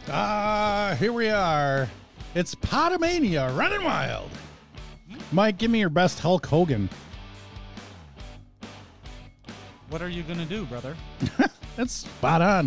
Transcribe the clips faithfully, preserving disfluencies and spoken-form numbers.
Ah, uh, here we are. It's Potomania running wild. Mike, give me your best Hulk Hogan. What are you going to do, brother? That's spot on.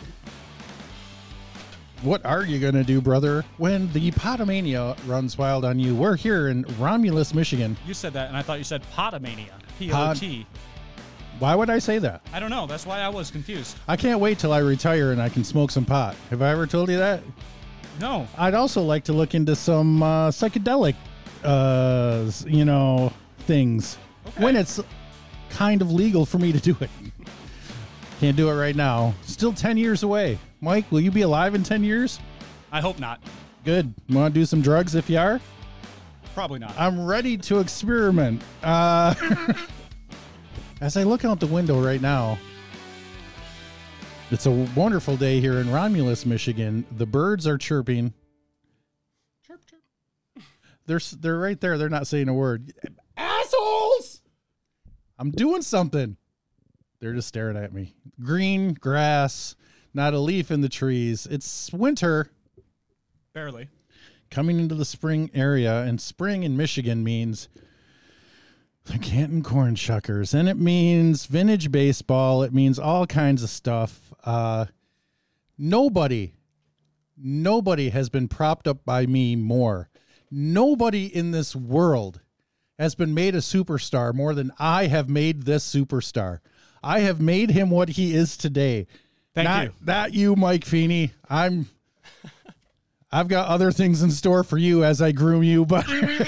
What are you going to do, brother, when the Potomania runs wild on you? We're here in Romulus, Michigan. You said that, and I thought you said Potomania. P O T. Why would I say that? I don't know. That's why I was confused. I can't wait till I retire and I can smoke some pot. Have I ever told you that? No. I'd also like to look into some uh, psychedelic, uh, you know, things Okay. when it's kind of legal for me to do it. Can't do it right now. Still ten years away. Mike, will you be alive in ten years? I hope not. Good. Want to do some drugs if you are? Probably not. I'm ready to experiment. Uh, as I look out the window right now, it's a wonderful day here in Romulus, Michigan. The birds are chirping. Chirp, chirp. They're, they're right there. They're not saying a word. Assholes! I'm doing something. They're just staring at me. Green grass, not a leaf in the trees. It's winter. Barely. Coming into the spring area, and spring in Michigan means the Canton Corn Shuckers, and it means vintage baseball. It means all kinds of stuff. Uh, nobody, nobody has been propped up by me more. Nobody in this world has been made a superstar more than I have made this superstar. I have made him what he is today. Thank not, you. Not you, Mike Feeney. I'm... I've got other things in store for you as I groom you, but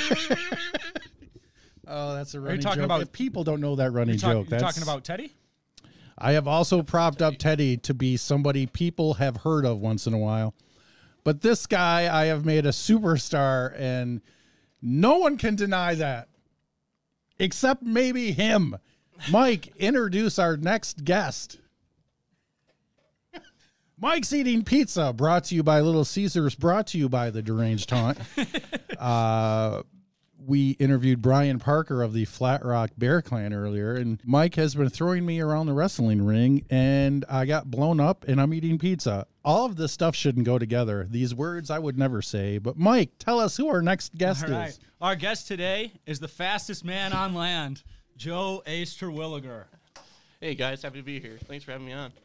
oh, that's a running talking joke. about- If people don't know that running You're, talk- joke, you're that's talking about Teddy? I have also propped up Teddy to be somebody people have heard of once in a while, but this guy I have made a superstar, and no one can deny that, except maybe him. Mike, introduce our next guest. Mike's Eating Pizza, brought to you by Little Caesars, brought to you by the Deranged Taunt. uh, we interviewed Brian Parker of the Flat Rock Bear Clan earlier, and Mike has been throwing me around the wrestling ring, and I got blown up, and I'm eating pizza. All of this stuff shouldn't go together. These words I would never say. But Mike, tell us who our next guest All right. is. Our guest today is the fastest man on land, Joe Ace Terwilliger. Hey guys, happy to be here. Thanks for having me on.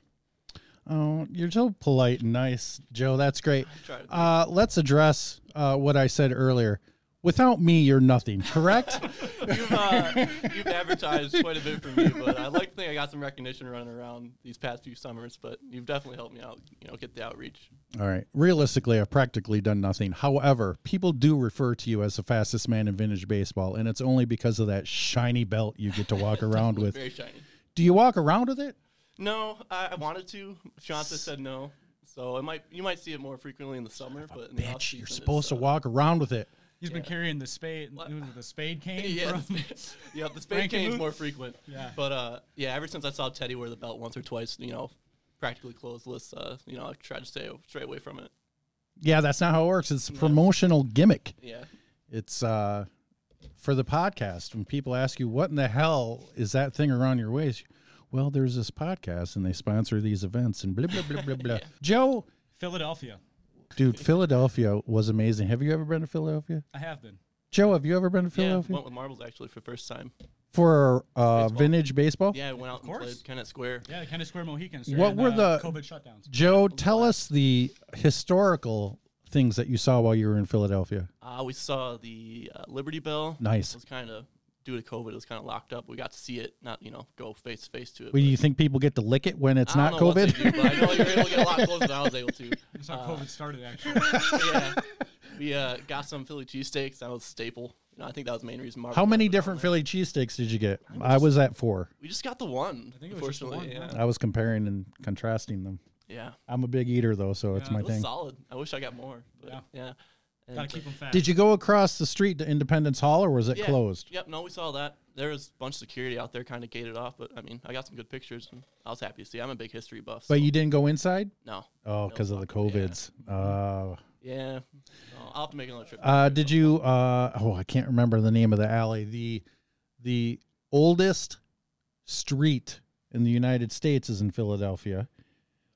Oh, you're so polite and nice, Joe. That's great. Try to be. Uh, let's address uh, what I said earlier. Without me, you're nothing, correct? You've, uh, you've advertised quite a bit for me, but I like to think I got some recognition running around these past few summers, but you've definitely helped me out, you know, get the outreach. All right. Realistically, I've practically done nothing. However, people do refer to you as the fastest man in vintage baseball, and it's only because of that shiny belt you get to walk around with. Very shiny. Do you walk around with it? No, I, I wanted to. Shanta said no, so it might you might see it more frequently in the summer, but in the Bitch, off-season, you're it's, supposed to uh, walk around with it. He's been Yeah. carrying the spade, What? the spade cane Yeah, from... yeah, the spade Frankie cane's Luke? more frequent. Yeah. But uh, yeah, ever since I saw Teddy wear the belt once or twice, you know, practically clothesless, uh, you know, I tried to stay stray away from it. Yeah, that's not how it works. It's a No. promotional gimmick. Yeah. It's uh, for the podcast. When people ask you, what in the hell is that thing around your waist? Well, there's this podcast, and they sponsor these events, and blah, blah, blah, blah, blah. Yeah. Joe, Philadelphia. dude, Philadelphia was amazing. Have you ever been to Philadelphia? I have been. Joe, have you ever been to Yeah, Philadelphia? went with marbles actually for the first time. For uh, Baseball. vintage baseball? Yeah, I went out Of and course. played Kennett Square. Yeah, the Kennedy Square Mohicans. What during, were uh, the- COVID shutdowns? Joe, tell us the historical things that you saw while you were in Philadelphia. Uh, we saw the uh, Liberty Bell. Nice. It was kind of, due to COVID, it was kind of locked up. We got to see it, not, you know, go face to face to it. Well, but you think people get to lick it when it's I not don't know what they COVID? do, but I know you're able to get a lot closer than I was able to. That's how Uh, COVID started, actually. yeah. We uh, got some Philly cheesesteaks. That was a staple. You know, I think that was the main reason. Marvel How many was different on Philly cheesesteaks did you get? think I we was at four. there. We just got the one. I think it was just the unfortunately, one, Yeah. I was comparing and contrasting them. Yeah. I'm a big eater, though, so it's Yeah. my It was thing. solid. I wish I got more. But Yeah. yeah. And, Gotta uh, keep them fast. Did you go across the street to Independence Hall, or was it Yeah. closed? Yep. No, we saw that. There was a bunch of security out there, kind of gated off. But I mean, I got some good pictures, and I was happy to see. I'm a big history buff. But so- you didn't go inside? no. Oh, because of the fuck, yeah. COVIDs. Uh, Yeah. No, I'll have to make another trip. uh, did you? Uh, oh, I can't remember the name of the alley. The the oldest street in the United States is in Philadelphia.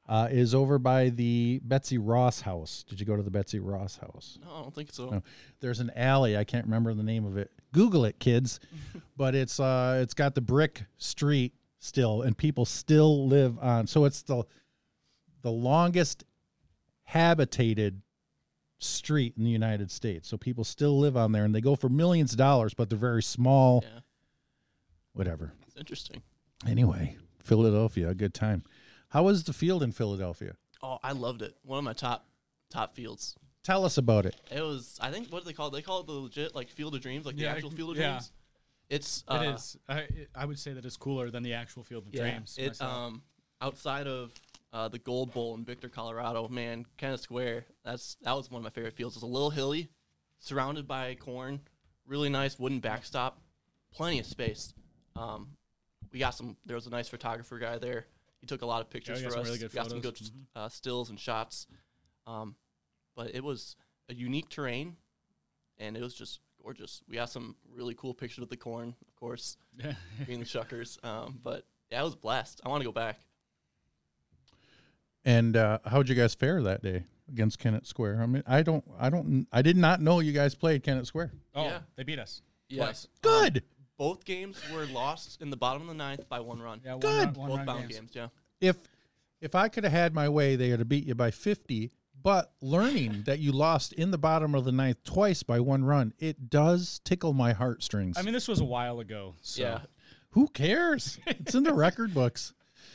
uh, is over by the Betsy Ross house. Did you go to the Betsy Ross house? No, I don't think so. No. There's an alley. I can't remember the name of it. Google it, kids. But it's uh, it's got the brick street still, and people still live on. So it's the the longest habitated street in the United States. So people still live on there, and they go for millions of dollars, but they're very small. Yeah, Whatever. it's interesting. Anyway, Philadelphia, a good time. How was the field in Philadelphia? Oh, I loved it. One of my top top fields. Tell us about it. It was, I think, what do they call it? They call it the legit, like, Field of Dreams, like Yeah, the actual Field of yeah. Dreams. It's, uh, It is. I, it- I would say that it's cooler than the actual Field of yeah, Dreams. it, myself. um, outside of uh, the Gold Bowl in Victor, Colorado, man, Kenneth Square, that's that was one of my favorite fields. It's a little hilly, surrounded by corn, really nice wooden backstop, plenty of space. Um, we got some, there was a nice photographer guy there. He took a lot of pictures we got for some us. really good we got some good photos. Mhm. uh, stills and shots. Um, but it was a unique terrain, and it was just gorgeous. We got some really cool pictures of the corn, of course, being the Shuckers. Um, but yeah, I was blessed. I want to go back. And uh, how'd you guys fare that day against Kennett Square? I mean, I don't, I don't, I did not know you guys played Kennett Square. Oh, Yeah. they beat us. Yes, Good. both games were lost in the bottom of the ninth by one run. Yeah, one Good. Run, one both run bound games. games. Yeah. If if I could have had my way, they would have beat you by fifty. But learning that you lost in the bottom of the ninth twice by one run, it does tickle my heartstrings. I mean, this was a while ago. So. Yeah. who cares? It's in the record books.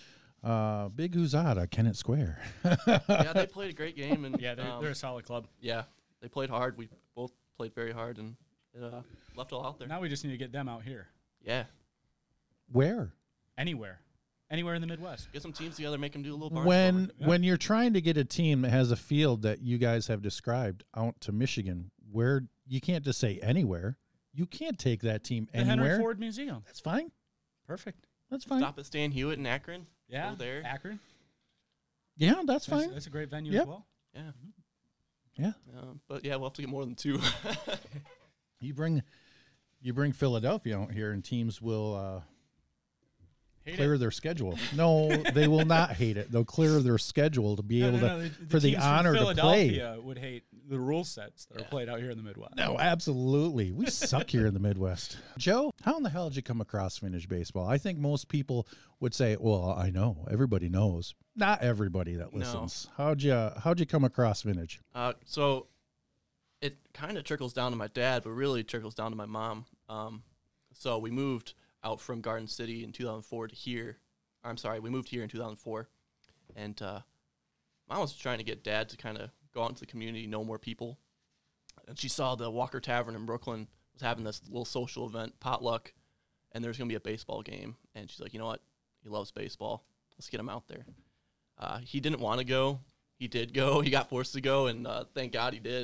Uh, Big Huzada, Kennett Square. Yeah, they played a great game, and Yeah, they're, um, they're a solid club. yeah, they played hard. We both played very hard, and it, uh, left all out there. Now we just need to get them out here. Yeah, Where? Anywhere. Anywhere in the Midwest. get some teams together, make them do a little barnstorming. When Yeah. when you're trying to get a team that has a field that you guys have described out to Michigan, where you can't just say anywhere, you can't take that team The Henry anywhere. Ford Museum. That's fine. Perfect. That's fine. Stop at Stan Hewitt in Akron. Yeah. Go there. Akron. Yeah, that's That's, fine. that's a great venue Yep. as well. Yeah, Yeah. um, but yeah, we'll have to get more than two. You bring you bring Philadelphia out here, and teams will uh, Hate clear it. their schedule. No, they will not hate it. They'll clear their schedule to be No, able no, to no, for the teams from honor to play. Philadelphia would hate the rule sets that Yeah. are played out here in the Midwest. No, absolutely. We suck here in the Midwest. Joe, how in the hell did you come across vintage baseball? I think most people would say, "Well, I know. Everybody knows." Not everybody that No. listens. How'd you How'd you come across vintage? uh, so it kind of trickles down to my dad, but really trickles down to my mom. Um, so we moved out from Garden City in two thousand four to here. Or, I'm sorry, we moved here in two thousand four, and uh, mom was trying to get dad to kind of go out into the community, know more people. And she saw the Walker Tavern in Brooklyn was having this little social event, potluck, and there's going to be a baseball game. And she's like, you know what? He loves baseball. Let's get him out there. Uh, he didn't want to go. He did go. He got forced to go, and uh, thank God he did,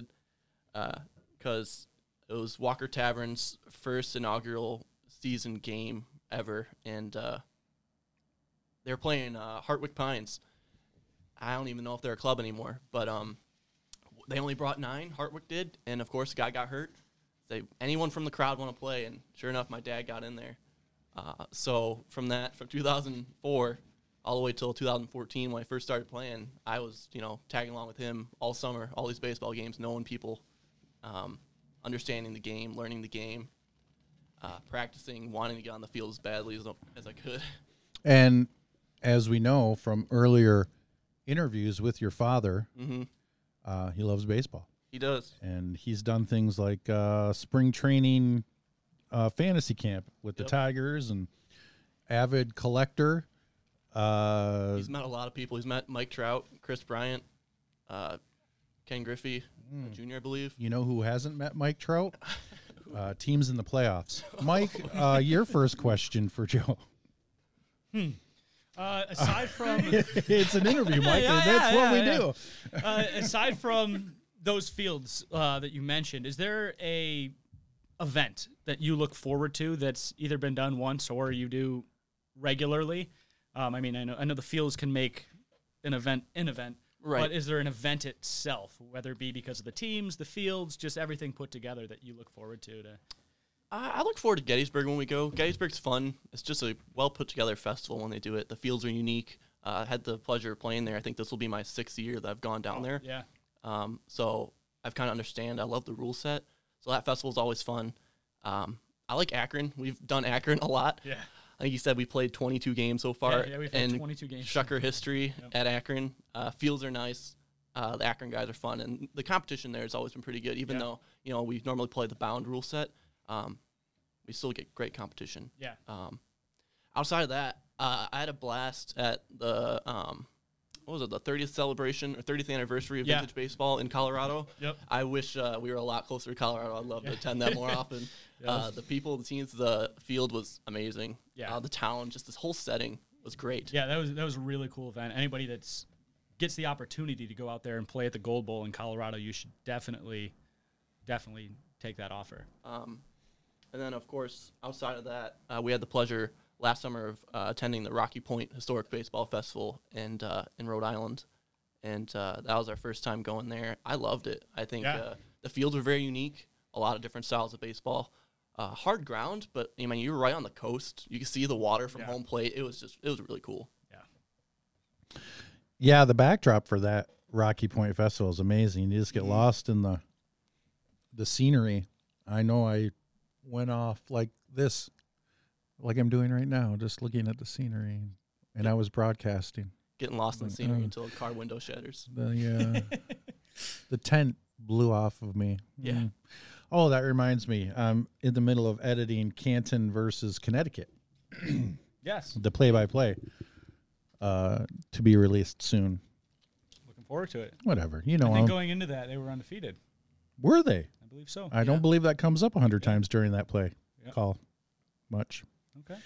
because it was Walker Tavern's first inaugural season game ever, and uh, they were playing uh, Hartwick Pines. I don't even know if they're a club anymore, but um, they only brought nine. Hartwick did, and of course, the guy got hurt. They anyone from the crowd want to play, and sure enough, my dad got in there. Uh, so from that, from two thousand four all the way till two thousand fourteen, when I first started playing, I was you know tagging along with him all summer, all these baseball games, knowing people, um, understanding the game, learning the game, uh, practicing, wanting to get on the field as badly as, as I could. And as we know from earlier interviews with your father, hmm uh, he loves baseball. He does. And he's done things like uh, spring training uh, fantasy camp with Yep. the Tigers, and avid collector. Uh, He's met a lot of people. He's met Mike Trout, Chris Bryant, uh, Ken Griffey, Hmm. Junior, I believe. you know who hasn't met Mike Trout? Uh, teams in the playoffs. Mike, uh, your first question for Joe. Uh, aside from It's an interview, Mike. Yeah, and that's yeah, what we yeah, do. uh, aside from those fields uh, that you mentioned, is there a event that you look forward to that's either been done once or you do regularly? Um, I mean, I know I know the fields can make an event an event, Right. but is there an event itself, whether it be because of the teams, the fields, just everything put together that you look forward to? To I I look forward to Gettysburg when we go. Gettysburg's fun. It's just a well put together festival when they do it. The fields are unique. Uh, I had the pleasure of playing there. I think this will be my sixth year that I've gone down Oh, there. Yeah. Um, so I've kind of understand. I love the rule set. So that festival is always fun. Um, I like Akron. We've done Akron a lot. Yeah. I think you said we played twenty-two games so far. Yeah, yeah, we've had and twenty-two games. Shucker history Yep. at Akron. Uh, fields are nice. Uh, the Akron guys are fun, and the competition there has always been pretty good. Even Yeah. though you know we normally play the bound rule set, um, we still get great competition. Yeah. Um, outside of that, uh, I had a blast at the um, what was it, the thirtieth celebration or thirtieth anniversary of Yeah. vintage baseball in Colorado. Yep. I wish uh, we were a lot closer to Colorado. I'd love to attend that more often. Yeah. Uh, the people, the teams, the field was amazing. Yeah. Uh, the town, just this whole setting was great. Yeah, that was that was a really cool event. Anybody that's gets the opportunity to go out there and play at the Gold Bowl in Colorado, you should definitely, definitely take that offer. Um, and then, of course, outside of that, uh, we had the pleasure last summer of uh, attending the Rocky Point Historic Baseball Festival and uh, in Rhode Island, and uh, that was our first time going there. I loved it. I think Yeah. uh, the fields were very unique. A lot of different styles of baseball. Uh, hard ground, but I mean, you were right on the coast. You could see the water from Yeah. home plate. It was just, it was really cool. Yeah. Yeah, the backdrop for that Rocky Point Festival is amazing. You just get Mhm. lost in the the scenery. I know I went off like this, like I'm doing right now, just looking at the scenery, and I was broadcasting. Getting lost in the Mm, scenery uh, until a car window shatters. The uh, the tent blew off of me. Yeah. Mm. Oh, that reminds me. I'm in the middle of editing Canton versus Connecticut, Yes. the play-by-play, uh, to be released soon. Looking forward to it. Whatever, you know. I think um, going into that, they were undefeated. were they? I believe so. I Yeah. don't believe that comes up a hundred Yeah. times during that play Yeah. call. Much. Okay.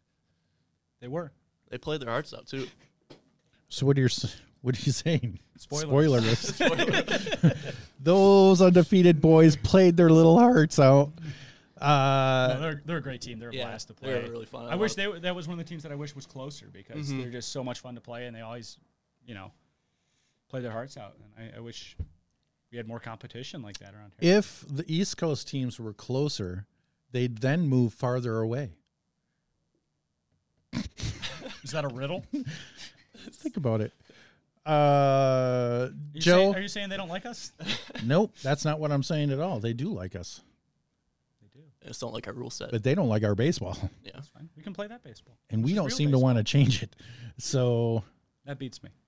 They were. They played their hearts out, too. So what are you s- what are you saying? Spoiler. Spoilerless. Those undefeated boys played their little hearts out. Uh, No, they're they're a great team. They're a Yeah, blast to they were play. really fun. I wish love- they were, that was one of the teams that I wish was closer because Mhm. they're just so much fun to play and they always, you know, play their hearts out. And I, I wish we had more competition like that around here. if the East Coast teams were closer, they'd then move farther away. Is that a riddle? Think about it. Uh, You Joe, saying, are you saying they don't like us? nope, that's not what I'm saying at all. They do like us, They do. I just don't like our rule set. but they don't like our baseball, Yeah. That's fine. We can play that baseball. and we Which is don't real seem to baseball. want to change it. So That beats me.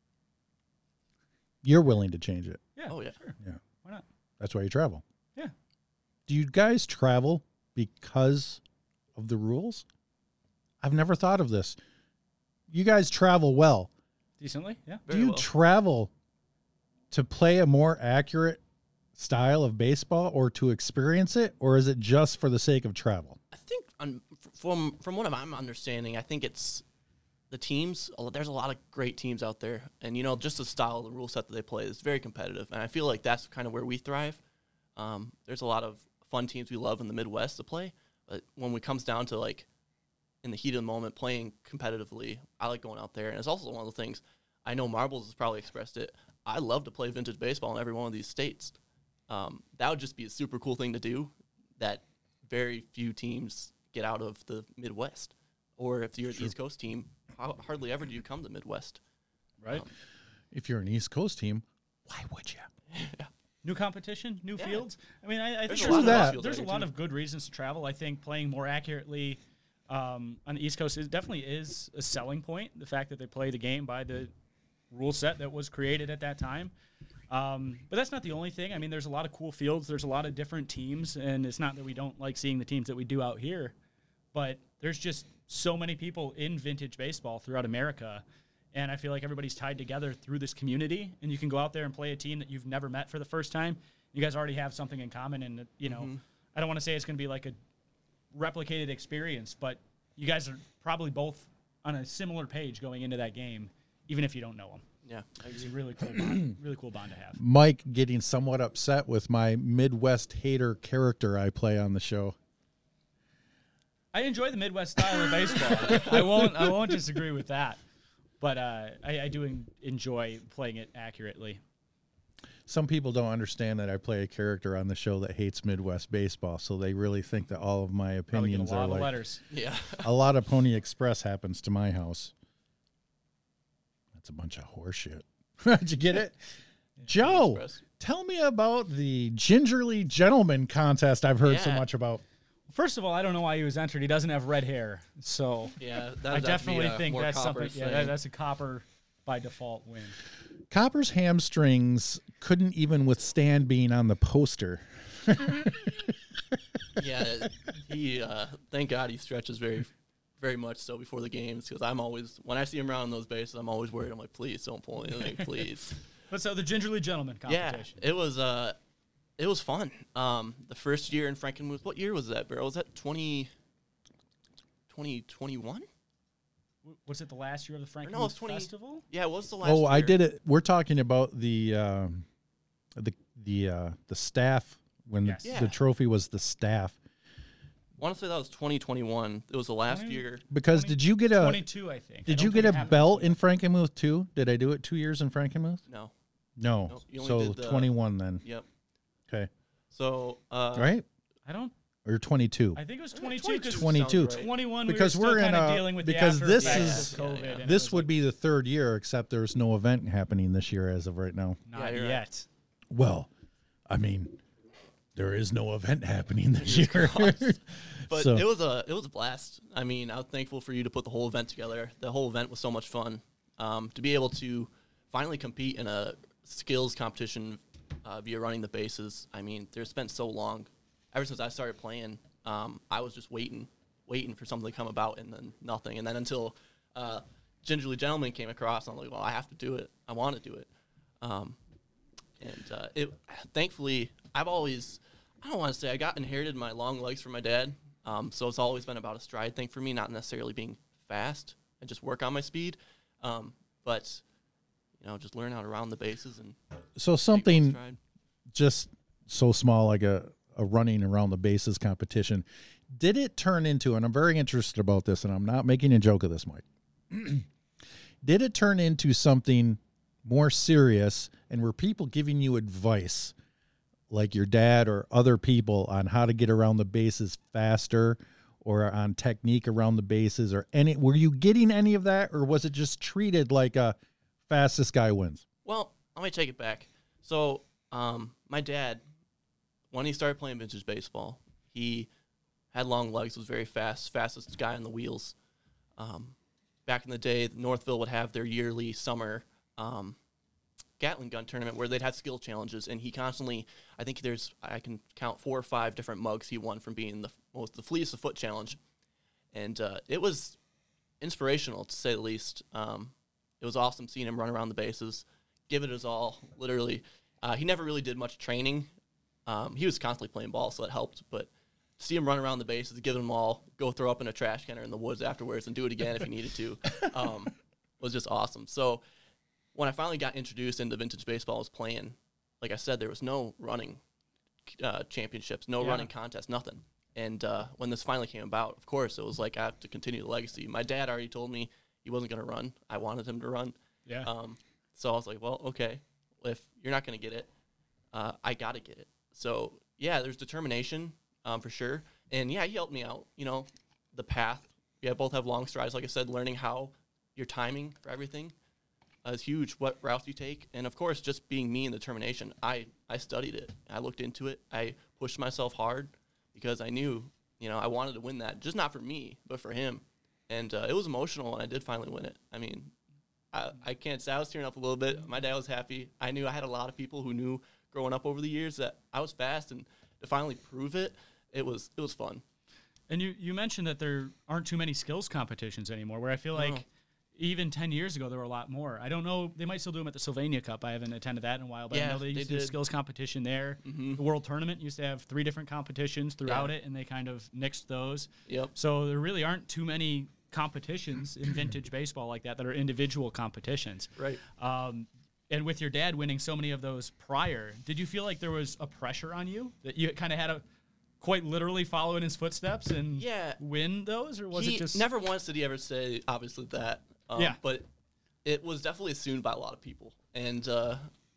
you're willing to change it. Yeah. Oh, yeah. Sure. Yeah. Why not? That's why you travel. Yeah. Do you guys travel because of the rules? I've never thought of this. You guys travel well. Decently? Yeah. Do Very you well. travel to play a more accurate style of baseball or to experience it, or is it just for the sake of travel? I think um, f- from from what I'm understanding, I think it's the teams. a lo- There's a lot of great teams out there, and you know, just the style, the rule set that they play is very competitive, and I feel like that's kind of where we thrive. Um, there's a lot of fun teams we love in the Midwest to play, but when it comes down to like in the heat of the moment playing competitively, I like going out there, and it's also one of the things. I know Marbles has probably expressed it. I love to play vintage baseball in every one of these states. Um, that would just be a super cool thing to do that very few teams get out of the Midwest. Or if you're the East Coast team, how, hardly ever do you come to the Midwest. Right. Um, If you're an East Coast team, why would you? New competition, new Yeah. fields. I mean, I, I There's think a lot of there's, that. fields there's a out lot here, of good reasons to travel. I think playing more accurately um, on the East Coast is definitely is a selling point. The fact that they play the game by the rule set that was created at that time. Um, but that's not the only thing. I mean, there's a lot of cool fields. There's a lot of different teams, and it's not that we don't like seeing the teams that we do out here, but there's just so many people in vintage baseball throughout America. And I feel like everybody's tied together through this community, and you can go out there and play a team that you've never met for the first time. You guys already have something in common, and you know, Mhm. I don't want to say it's going to be like a replicated experience, but you guys are probably both on a similar page going into that game, even if you don't know them. Yeah. I It's a agree. really cool, bond, really cool bond to have. Mike getting somewhat upset with my Midwest hater character I play on the show. I enjoy the Midwest style of baseball. I won't, I won't disagree with that, but uh, I, I do en- enjoy playing it accurately. Some people don't understand that I play a character on the show that hates Midwest baseball, so they really think that all of my Probably get a opinions lot are of like letters. Yeah. a lot of Pony Express happens to my house. That's a bunch of horseshit. Did you get it? Joe, Express. tell me about the Gingerly Gentleman contest I've heard so Yeah. much about. First of all, I don't know why he was entered. He doesn't have red hair, so Yeah, that I would have to be definitely a think more that's Copper something. Yeah, thing. that, that's a Copper by default win. Copper's hamstrings couldn't even withstand being on the poster. Yeah, he. Uh, thank God he stretches very, very much so before the games because I'm always when I see him around those bases, I'm always worried. I'm like, please don't pull anything, please. But so the Gingerly Gentleman Yeah, competition. it was. Uh, it was fun. Um, the first year in Frankenmuth. What year was that, Barrel? Was that twenty, twenty twenty-one? W- Was it the last year of the Frankenmuth No, it's twenty Festival? Yeah, it was the last. Oh, I year. did it. We're talking about the um, the the uh, the staff when Yes. the, Yeah. the trophy was the staff. I want to say that was twenty twenty-one. It was the last Twenty- year. Because twenty- did you get a twenty-two, I think. I did don't you think get it a happened belt this in Frankenmuth too? Did I do it two years in Frankenmuth? No. No. Nope, you only So did the- twenty-one then. Yep. Okay. So. Uh, Right? year. I don't. Or twenty-two? I think it was Yeah, twenty-two. 'cause twenty-two. sounds right. twenty-one. Because we were, we're still in kind of a- dealing with because the this after is- effects of Yeah, COVID. yeah. and it This was would like, be the third year, except there's no event happening this year as of right now. not Yeah, you're right. yet. Well, I mean, there is no event happening this year. But So- it was a it was a blast. I mean, I was thankful for you to put the whole event together. The whole event was so much fun. Um, to be able to finally compete in a skills competition uh, via running the bases. I mean, there's been so long. Ever since I started playing, um, I was just waiting, waiting for something to come about, and then nothing. And then until uh, Gingerly Gentleman came across, I'm like, well, I have to do it. I want to do it. Um, and uh, it, thankfully, I've always, I don't want to say I got inherited my long legs from my dad. Um, so it's always been about a stride thing for me, not necessarily being fast and just work on my speed. Um, but, you know, just learn how to round the bases and So take one something stride. just so small like a, a running around the bases competition. Did it turn into, and I'm very interested about this, and I'm not making a joke of this, Mike. Did it turn into something more serious, and were people giving you advice like your dad or other people on how to get around the bases faster or on technique around the bases or any, were you getting any of that, or was it just treated like a fastest guy wins? Well, let me take it back. So, um, my dad, when he started playing vintage baseball, he had long legs, was very fast, fastest guy on the wheels. Um, back in the day, Northville would have their yearly summer um, Gatling gun tournament where they'd have skill challenges, and he constantly, I think there's, I can count four or five different mugs he won from being the most, the fleetest of foot challenge. And uh, it was inspirational, to say the least. Um, it was awesome seeing him run around the bases, give it his all, literally. Uh, he never really did much training. Um, he was constantly playing ball, so it helped. But to see him run around the bases, give them all, go throw up in a trash can or in the woods afterwards and do it again if he needed to, um, was just awesome. So when I finally got introduced into vintage baseball, I was playing, like I said, there was no running uh, championships, no Yeah. running contests, nothing. And uh, when this finally came about, of course, it was like I have to continue the legacy. My dad already told me he wasn't going to run. I wanted him to run. Yeah. Um, so I was like, well, okay, if you're not going to get it, uh, I got to get it. So, yeah, there's determination um, for sure. And, yeah, he helped me out. You know, the path. Yeah, both have long strides. Like I said, learning how your timing for everything uh, is huge, what routes you take. And, of course, just being me and determination. I, I studied it. I looked into it. I pushed myself hard because I knew, you know, I wanted to win that. Just not for me, but for him. And uh, it was emotional when I did finally win it. I mean, I, I can't say I was tearing up a little bit. My dad was happy. I knew I had a lot of people who knew growing up over the years that I was fast, and to finally prove it, it was it was fun. And you, you mentioned that there aren't too many skills competitions anymore, where I feel like No. even ten years ago there were a lot more. I don't know. They might still do them at the Sylvania Cup. I haven't attended that in a while, but I Yeah, know they they used to do did. skills competition there. Mhm. The World Tournament used to have three different competitions throughout Yeah. it, and they kind of nixed those. Yep. So there really aren't too many competitions in vintage baseball like that that are individual competitions. Right. Um, and with your dad winning so many of those prior, did you feel like there was a pressure on you that you kind of had to quite literally follow in his footsteps and Yeah. win those, or was he it just never once did he ever say obviously that. Um, Yeah. But it was definitely assumed by a lot of people, and uh,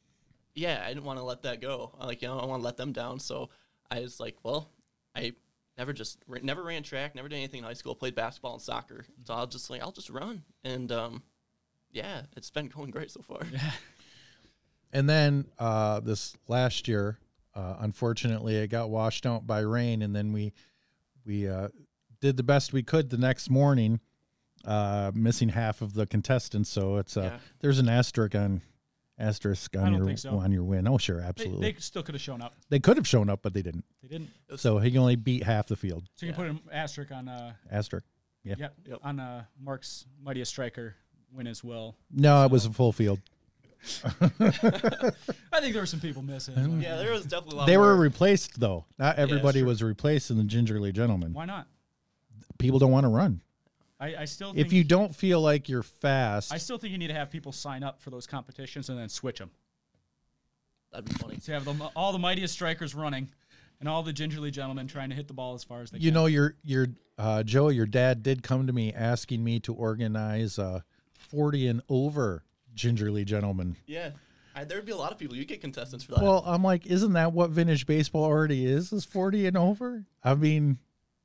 yeah, I didn't want to let that go. I, like you know, I want to let them down. So I was like, well, I never just ra- never ran track, never did anything in high school. Played basketball and soccer, so I'll just like I'll just run, and um, Yeah, it's been going great so far. And then uh, this last year, uh, unfortunately, it got washed out by rain, and then we we uh, did the best we could the next morning, uh, missing half of the contestants. So it's uh, Yeah. there's an asterisk on asterisk on don't your think so. on your win. Oh, sure, They, absolutely. they still could have shown up. They could have shown up, but they didn't. They didn't. So he only beat half the field. So you can put an asterisk on uh, Asterisk. Yeah. yep, Yep. on uh, Mark's Mightiest Striker win as well. No, it was a full field. I think there were some people missing. but Yeah, there was definitely a lot They more. were replaced, though. Not everybody true. was replaced in the Gingerly Gentleman. Why not? People don't want to run. I, I still think If you don't feel like you're fast, I still think you need to have people sign up for those competitions and then switch them. That'd be funny. So you have them, all the Mightiest Strikers running and all the Gingerly Gentlemen trying to hit the ball as far as they you can. know, your your uh, Joe, your dad did come to me asking me to organize a forty and over Gingerly Gentleman. Yeah. I, there'd be a lot of people. You get contestants for that. Well, I'm like, isn't that what vintage baseball already is? Is forty and over? I mean,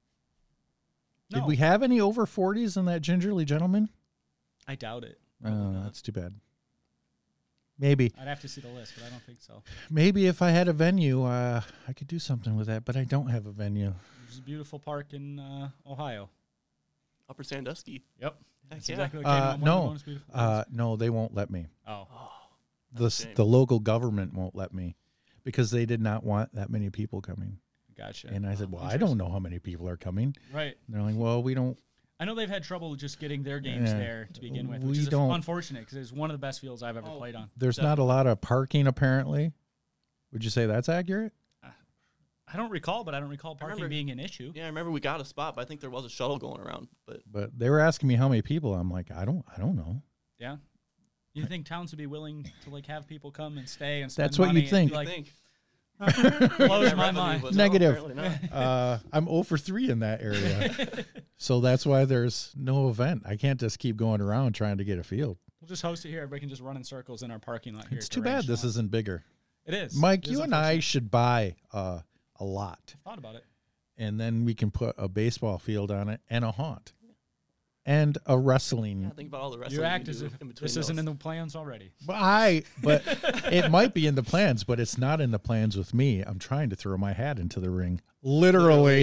No, did we have any over forties in that Gingerly Gentleman? I doubt it. Oh, that's too bad. Maybe, I'd have to see the list, but I don't think so. maybe if I had a venue, uh, I could do something with that. But I don't have a venue. There's a beautiful park in uh, Ohio. Upper Sandusky. Yep. Heck That's yeah. exactly what Uh, came up. no, uh, no, they won't let me. Oh, The That's a shame. the local government won't let me because they did not want that many people coming. gotcha. And I said, well, I don't know how many people are coming. Right. And they're like, well, we don't. I know they've had trouble just getting their games Yeah. there to begin with, We which is don't- unfortunate because it's one of the best fields I've ever Oh. played on. There's not a lot of parking apparently. Would you say that's accurate? I don't recall, but I don't recall parking remember- being an issue. Yeah, I remember we got a spot, but I think there was a shuttle going around. But But they were asking me how many people. I'm like, I don't, I don't know. Yeah. You think towns would be willing to like have people come and stay and spend That's what money you'd think. and, I Like, think blows Yeah, my revenue mind. was- Negative. oh, apparently not. Uh, I'm zero for three in that area, so that's why there's no event. I can't just keep going around trying to get a field. We'll just host it here. Everybody can just run in circles in our parking lot here. It's at too the bad range this lawn. isn't bigger. It is. Mike, It is you and I unfortunate. should buy uh, a lot, Thought about it. and then we can put a baseball field on it and a haunt, and a wrestling. Yeah, think about all the rest. You act as if this isn't in the plans already. But I, but it might be in the plans, but it's not in the plans with me. I'm trying to throw my hat into the ring, literally.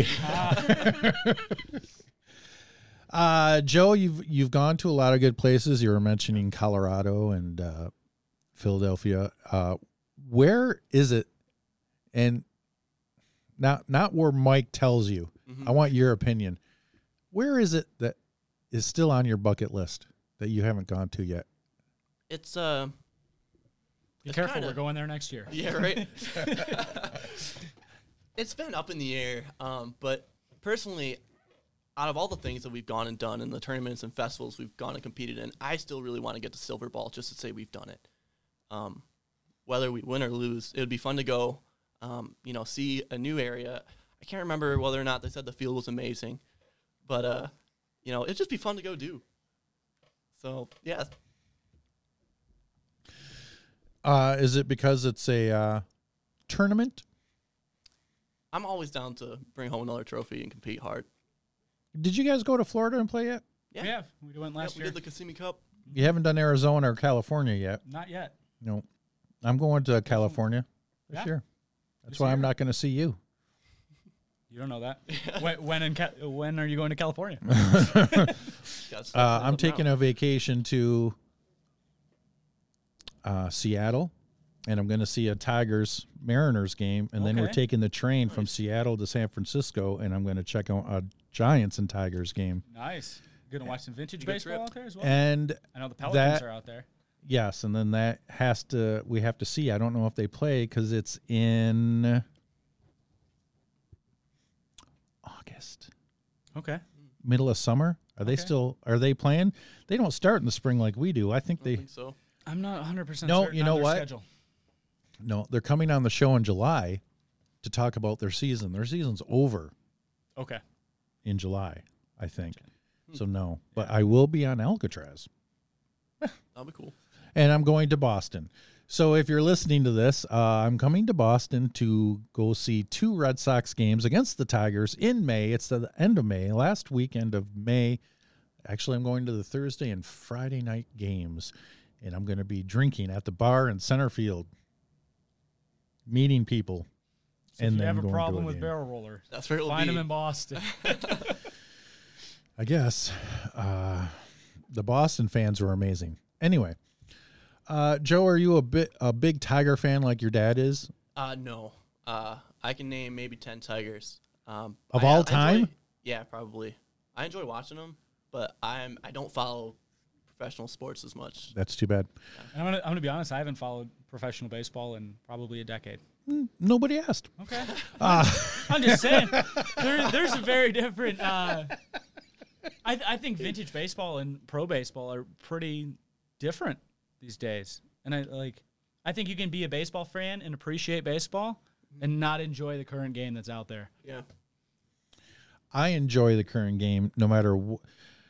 uh, Joe, you've you've gone to a lot of good places. You were mentioning Colorado and uh, Philadelphia. Uh, where is it? And not not where Mike tells you. Mhm. I want your opinion. Where is it that is still on your bucket list that you haven't gone to yet? It's uh. Be It's careful. kinda- We're going there next year. Yeah, right. It's been up in the air, um, but personally, out of all the things that we've gone and done in the tournaments and festivals we've gone and competed in, I still really want to get to Silver Ball just to say we've done it. Um, whether we win or lose, it would be fun to go. Um, you know, see a new area. I can't remember whether or not they said the field was amazing, but uh, you know, it'd just be fun to go do. So yeah, Uh, is it because it's a uh, tournament? I'm always down to bring home another trophy and compete hard. Did you guys go to Florida and play yet? Yeah, Yeah, we went Yep, last we year. did the Kissimmee Cup. You haven't done Arizona or California yet. Not yet. No. I'm going to California this Yeah. year. That's This why I'm year? not going to see you. You don't know that. when when, in Ca- when are you going to California? Gotta start Uh, I'm building taking out. a vacation to uh, Seattle, and I'm going to see a Tigers Mariners game, and then we're Okay. taking the train from Nice. Seattle to San Francisco, and I'm going to check out a Giants and Tigers game. Nice. You're gonna watch some vintage Good baseball trip. out there as well. And I know the Pelicans that- are out there. yes, and then that has to we have to see. I don't know if they play because it's in August, Okay. middle of summer. Are they Okay. still? Are they playing? They don't start in the spring like we do. I think I they. don't think so. I'm not one hundred percent No, certain you on know their what? schedule. No, they're coming on the show in July to talk about their season. Their season's over Okay. in July, I think. So no, but I will be on Alcatraz. That'll be cool. And I'm going to Boston. So if you're listening to this, uh, I'm coming to Boston to go see two Red Sox games against the Tigers in May. It's the end of May, last weekend of May Actually, I'm going to the Thursday and Friday night games, and I'm going to be drinking at the bar in center field, meeting people. So and if you then have a going to problem a with game. barrel roller, That's where it'll find be. them in Boston. I guess uh, the Boston fans are amazing. Anyway, uh, Joe, are you a bit a big Tiger fan like your dad is? Uh, no. Uh, I can name maybe ten Tigers. Um, Of I- all I enjoy- time? yeah, probably. I enjoy watching them, but I'm I don't follow professional sports as much. That's too bad. I'm gonna, I'm gonna be honest. I haven't followed professional baseball in probably a decade. Nobody asked. Okay, Uh, I'm just saying. There, there's a very different. Uh, I, I think vintage baseball and pro baseball are pretty different these days, and I like. I think you can be a baseball fan and appreciate baseball, and not enjoy the current game that's out there. Yeah. I enjoy the current game no matter what.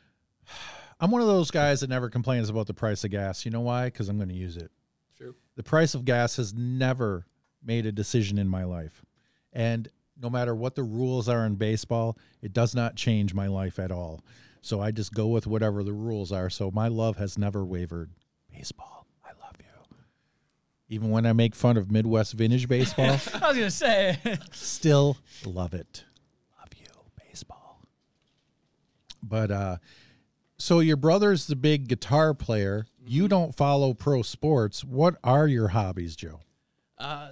I'm one of those guys that never complains about the price of gas. You know why? Because I'm going to use it. True. The price of gas has never made a decision in my life. And no matter what the rules are in baseball, it does not change my life at all. So I just go with whatever the rules are. So my love has never wavered. Baseball, I love you. Even when I make fun of Midwest vintage baseball, I was gonna say. still love it. Love you, baseball. But uh so your brother's the big guitar player. You don't follow pro sports. What are your hobbies, Joe? Uh,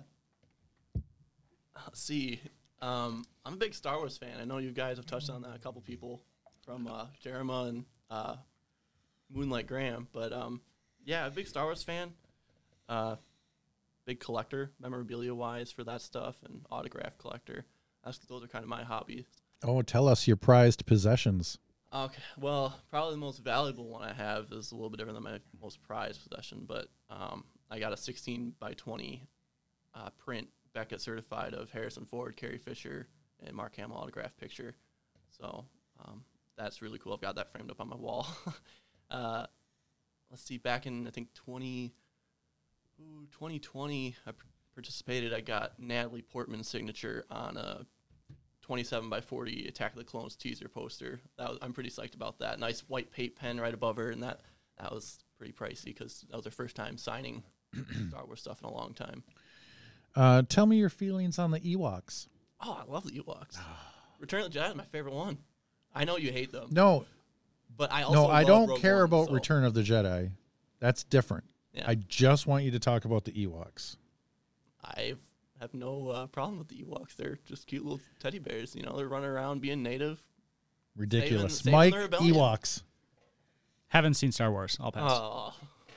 let's see. Um, I'm a big Star Wars fan. I know you guys have touched on that. A couple people from uh, Jeremiah and uh, Moonlight Graham. But um, yeah, a big Star Wars fan. Uh, big collector, memorabilia-wise for that stuff, and autograph collector. That's, those are kind of my hobbies. Oh, tell us your prized possessions. Okay, well, probably the most valuable one I have is a little bit different than my most prized possession, but um, I got a sixteen by twenty uh, print Beckett certified of Harrison Ford, Carrie Fisher, and Mark Hamill autograph picture. So um, that's really cool. I've got that framed up on my wall. uh, let's see, back in, I think, twenty, ooh, twenty twenty, I p- participated. I got Natalie Portman's signature on a twenty-seven by forty Attack of the Clones teaser poster. That was, I'm pretty psyched about that. Nice white paint pen right above her, and that that was pretty pricey because that was her first time signing Star Wars stuff in a long time. Uh, tell me your feelings on the Ewoks. Oh, I love the Ewoks. Return of the Jedi is my favorite one. I know you hate them, No, but I also no, I love don't Rogue care One, about so- Return of the Jedi. That's different. Yeah. I just want you to talk about the Ewoks. I have no uh, problem with the Ewoks. They're just cute little teddy bears. You know, they're running around being native. Ridiculous. saving Mike, the rebellion. Ewoks. Haven't seen Star Wars. I'll pass. Oh.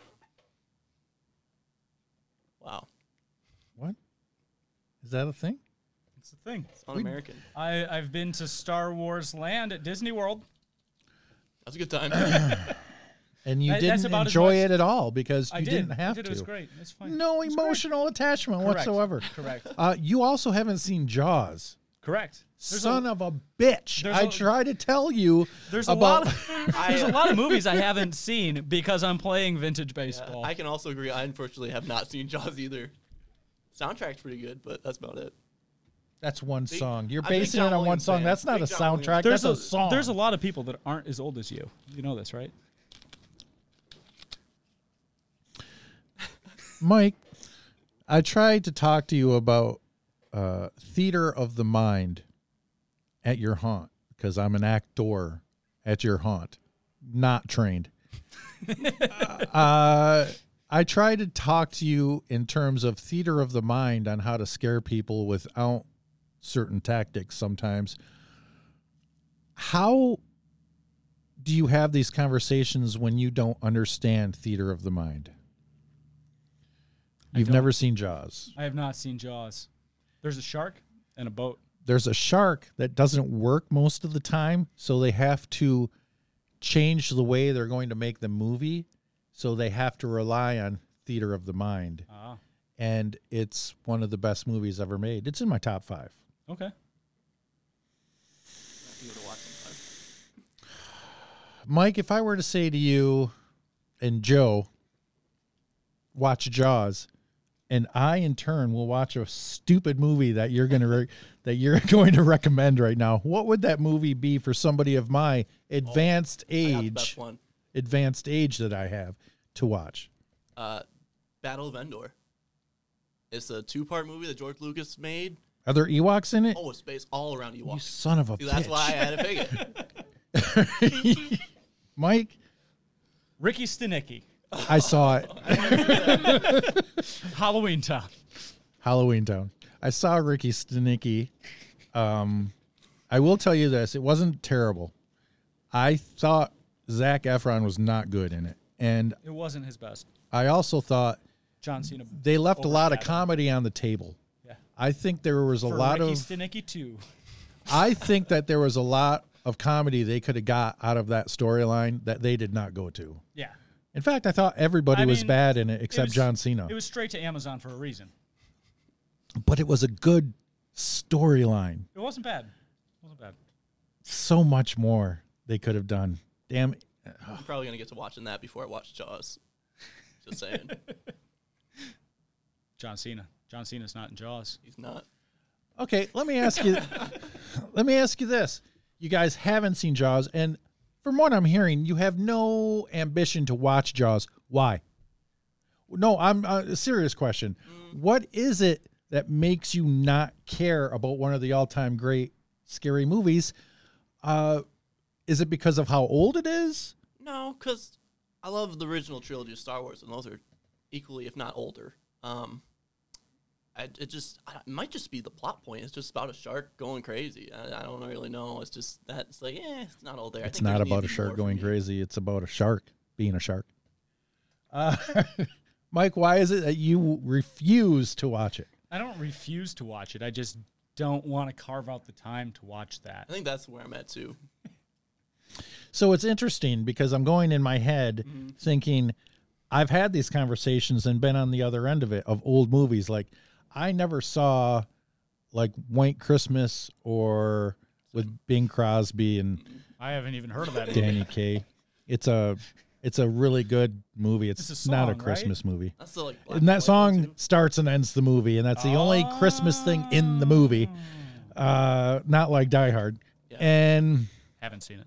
Wow. What? Is that a thing? It's the thing. It's un-American. I, I've been to Star Wars Land at Disney World. That's a good time. And you That- that's didn't about as enjoy much- it at all because you I did. didn't have I did. to. It was great. It's fine. No It was great. emotional attachment Correct. whatsoever. Correct. Uh, you also haven't seen Jaws. Correct. There's Son a, of a bitch. there's I a- try to tell you there's a about lot. Of, there's a lot of movies I haven't seen because I'm playing vintage Yeah, baseball. I can also agree. I unfortunately have not seen Jaws either. Soundtrack's pretty good, but that's about it. That's one Big- song. You're I'm a big basing it John on one Williams song. fan. That's not Big a John Williams. soundtrack. there's That's a, a song. there's a lot of people that aren't as old as you. You know this, right? Mike, I tried to talk to you about uh, theater of the mind at your haunt because I'm an actor at your haunt, not trained. uh, I tried to talk to you in terms of theater of the mind on how to scare people without certain tactics sometimes. How do you have these conversations when you don't understand theater of the mind? You've don't. never seen Jaws. I have not seen Jaws. There's a shark and a boat. There's a shark that doesn't work most of the time, so they have to change the way they're going to make the movie, so they have to rely on theater of the mind. Ah, And it's one of the best movies ever made. It's in my top five. okay. Give it a watch sometime. Mike, if I were to say to you and Joe, watch Jaws, and I in turn will watch a stupid movie that you're gonna re- that you're going to recommend right now, what would that movie be for somebody of my advanced I got the age, best one. advanced age that I have to watch? Uh, Battle of Endor. It's a two-part movie that George Lucas made. Are there Ewoks in it? Oh, it's based all around Ewoks. You son of a See, bitch. that's why I had to pick it. Mike, Ricky Stenicki, I saw it. Halloween Town. Halloween Town. I saw Ricky Stenicki. Um, I will tell you this: it wasn't terrible. I thought Zac Efron was not good in it, and It wasn't his best. I also thought John Cena. they left a lot of overshadowed. comedy on the table. Yeah. I think there was a For lot Ricky of. Stenicki too. I think that there was a lot of comedy they could have got out of that storyline that they did not go to. Yeah. In fact, I thought everybody I was mean, bad in it It except was- John Cena. It was straight to Amazon for a reason. But it was a good storyline. It wasn't bad. It wasn't bad. So much more they could have done. Damn. I'm probably going to get to watching that before I watch Jaws. Just saying. John Cena. John Cena's not in Jaws. He's not. Okay, let me ask you let me ask you this. You guys haven't seen Jaws, and from what I'm hearing, you have no ambition to watch Jaws. Why? No, I'm uh, a serious question. Mm. What is it that makes you not care about one of the all-time great scary movies? Uh, is it because of how old it is? No, because I love the original trilogy of Star Wars, and those are equally, if not older. Um, I, it just I, it might just be the plot point. It's just about a shark going crazy. I, I don't really know. It's just that it's like, eh, it's not all there. I It's think there not needs about to a be shark more for going me. crazy. It's about a shark being a shark. Uh, Mike, why is it that you refuse to watch it? I don't refuse to watch it. I just don't want to carve out the time to watch that. I think that's where I'm at too. So it's interesting because I'm going in my head Mm-hmm. thinking I've had these conversations and been on the other end of it of old movies. Like I never saw like White Christmas or with Bing Crosby and I haven't even heard of that movie. Danny Kaye. It's a it's a really good movie. It's, It's a not a song, Christmas movie. That's the like. black And that white one, song too. starts and ends the movie, and that's the only Christmas thing in the movie. Uh, not like Die Hard. Yeah. And Haven't seen it.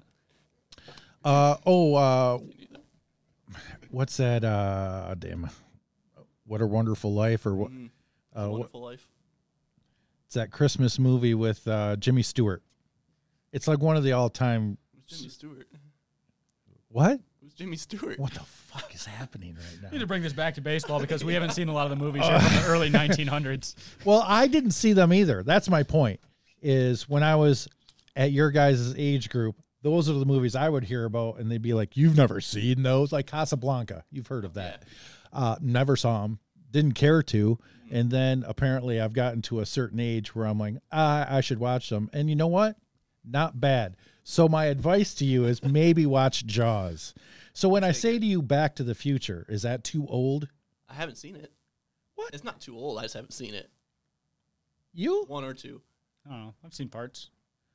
uh, oh, uh, what's that? Uh, damn, What a Wonderful Life, or what? Mhm. Uh, what Wonderful Life. it's that Christmas movie with uh, Jimmy Stewart. It's like one of the all-time. Who's Jimmy Stewart? What? Who's Jimmy Stewart? What the fuck is happening right now? Need to bring this back to baseball because we haven't seen a lot of the movies here from the early nineteen hundreds. Well, I didn't see them either. That's my point. Is when I was at your guys' age group, those are the movies I would hear about, and they'd be like, "You've never seen those?" Like Casablanca, you've heard of that? Uh, never saw them. Didn't care to. And then apparently, I've gotten to a certain age where I'm like, ah, I should watch them. And you know what? Not bad. So my advice to you is maybe watch Jaws. So when I say to you Back to the Future, is that too old? I haven't seen it. What? It's not too old. I just haven't seen it. You? One or two. I don't know. I've seen parts.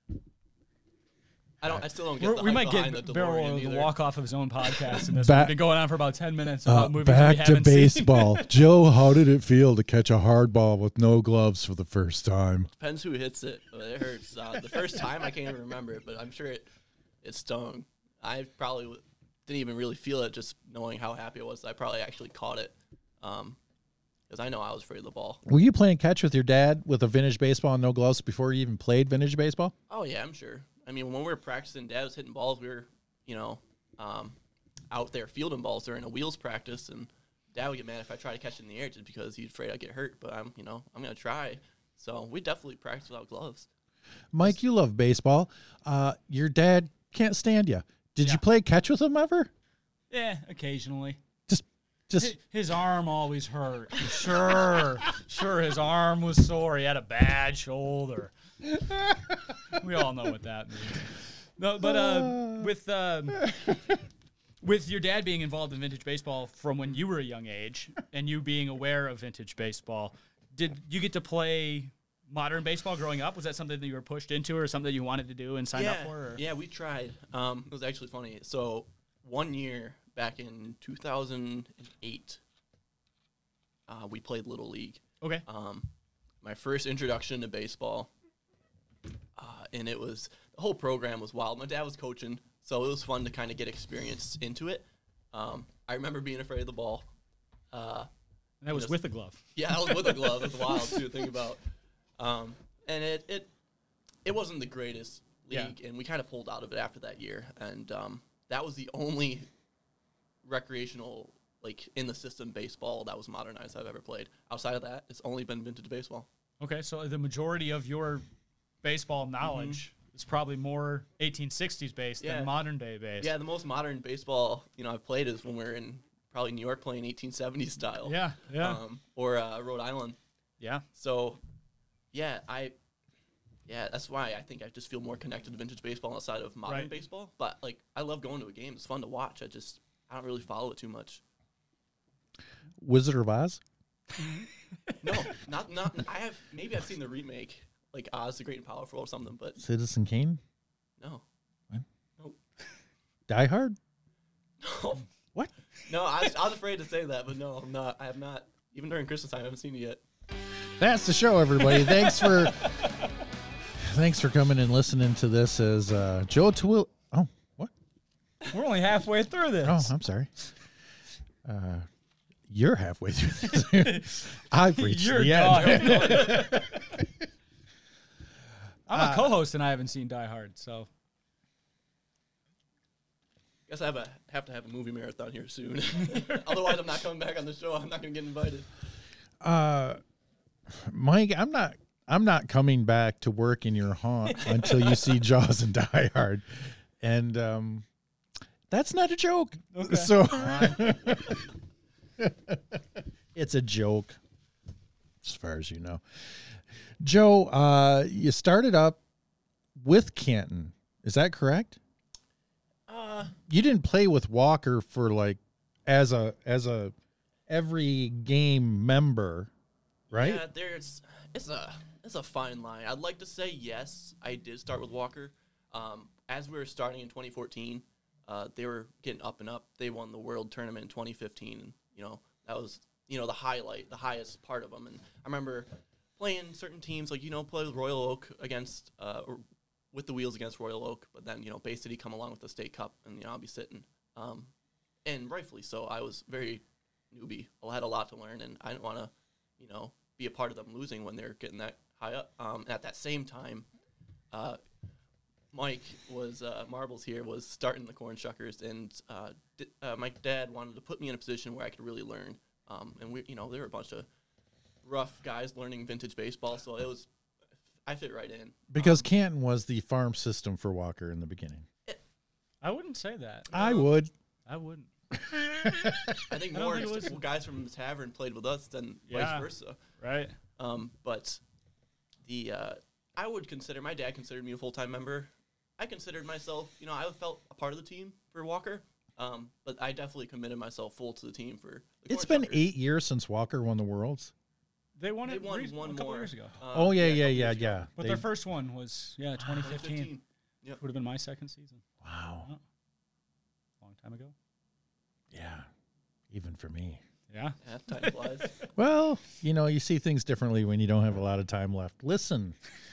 I don't. I still don't get. We're, the we hype might behind get the Barrel DeLorean to either. walk off of his own podcast, and this Back- has been going on for about ten minutes Uh, about movies that we back to haven't seen. baseball. Joe, how did it feel to catch a hard ball with no gloves for the first time? Depends who hits it, but it hurts. Uh, the first time I can't even remember it, but I'm sure it it stung. I probably w- didn't even really feel it, just knowing how happy I was that I probably actually caught it. Um, because I know I was afraid of the ball. Were you playing catch with your dad with a vintage baseball and no gloves before you even played vintage baseball? Oh yeah, I'm sure. I mean, when we were practicing, Dad was hitting balls. We were, you know, um, out there fielding balls during a wheels practice, and Dad would get mad if I tried to catch it in the air just because he's afraid I'd get hurt. But I'm, you know, I'm gonna try. So we definitely practice without gloves. Mike, you love baseball. Uh, your dad can't stand you. Did Yeah. you play catch with him ever? Yeah, occasionally. Just, just Hi- His arm always hurt. Sure, sure, his arm was sore. He had a bad shoulder. We all know what that means. No, but uh, with um, with your dad being involved in vintage baseball from when you were a young age, and you being aware of vintage baseball, did you get to play modern baseball growing up? Was that something that you were pushed into, or something that you wanted to do and signed yeah, up for? Or? yeah, we tried. Um, it was actually funny. So one year back in two thousand eight, uh, we played Little League. Okay. Um, my first introduction to baseball, uh, and it was the whole program was wild. My dad was coaching, so it was fun to kind of get experience into it. Um, I remember being afraid of the ball. Uh, And that was Just- with a glove. yeah, I was with a glove. It's wild too to think about. Um, and it it it wasn't the greatest league, Yeah. and we kind of pulled out of it after that year. And um, that was the only recreational, like in the system baseball that was modernized I've ever played. Outside of that, it's only been vintage baseball. Okay, so the majority of your baseball knowledge is probably more eighteen sixties based Yeah. than modern day based. Yeah, the most modern baseball you know I've played is when we we're in probably New York playing eighteen seventies style. Yeah, yeah, Um, or uh, Rhode Island. yeah. So, yeah, I, yeah, that's why I think I just feel more connected to vintage baseball outside of modern Right. baseball. But like, I love going to a game; it's fun to watch. I just I don't really follow it too much. Wizard of Oz. No, not not. I have maybe I've seen the remake, like Oz the Great and Powerful or something, but Citizen Kane. no, Die Hard. no, What? no. I was, I was afraid to say that, but no, I'm not. I have not. Even during Christmas time, I haven't seen it yet. That's the show, everybody. Thanks for thanks for coming and listening to this. As uh, Joe Twill. Oh, what? We're only halfway through this. Oh, I'm sorry. Uh, you're halfway through this. I've reached You're the end. done. I'm a co-host and I haven't seen Die Hard, so Guess I have a have to have a movie marathon here soon. Otherwise, I'm not coming back on the show. I'm not gonna get invited. Uh, Mike, I'm not. I'm not coming back to work in your haunt until you see Jaws and Die Hard, and um, that's not a joke. Okay. So it's a joke, as far as you know. Joe, uh, you started up with Canton. Is that correct? Uh, You didn't play with Walker for like as a as a every game member, right? Yeah, there's it's a it's a fine line. I'd like to say yes, I did start with Walker. Um, as we were starting in twenty fourteen, uh, they were getting up and up. They won the World Tournament in twenty fifteen, and you know that was you know the highlight, the highest part of them. And I remember playing certain teams, like you know, play with Royal Oak against uh, or with the wheels against Royal Oak, but then you know Bay City come along with the state cup, and you know I'll be sitting, um, and rightfully so. I was very newbie. I had a lot to learn, and I didn't want to, you know, be a part of them losing when they're getting that high up. Um, at that same time, uh, Mike was uh, Marbles here was starting the Corn Shuckers, and uh, di- uh, my dad wanted to put me in a position where I could really learn. Um, and we, you know, there were a bunch of rough guys learning vintage baseball, so it was I fit right in. Because Canton was the farm system for Walker in the beginning. I wouldn't say that. I would. I wouldn't. I think I don't more think it was- guys from the tavern played with us than Yeah. vice versa. Right. Um, but the uh, I would consider my dad considered me a full time member. I considered myself, you know, I felt a part of the team for Walker. Um, but I definitely committed myself full to the team for. The It's Corn been Shuckers. eight years since Walker won the Worlds. They won They it won re- one a couple more years ago. Uh, oh yeah, a yeah, couple yeah, years ago. yeah. But They- their first one was, yeah, twenty fifteen. Yep. Would have been my second season. wow. Long time ago. Yeah, even for me. Yeah. Yeah, time flies. Well, you know, you see things differently when you don't have a lot of time left. Listen,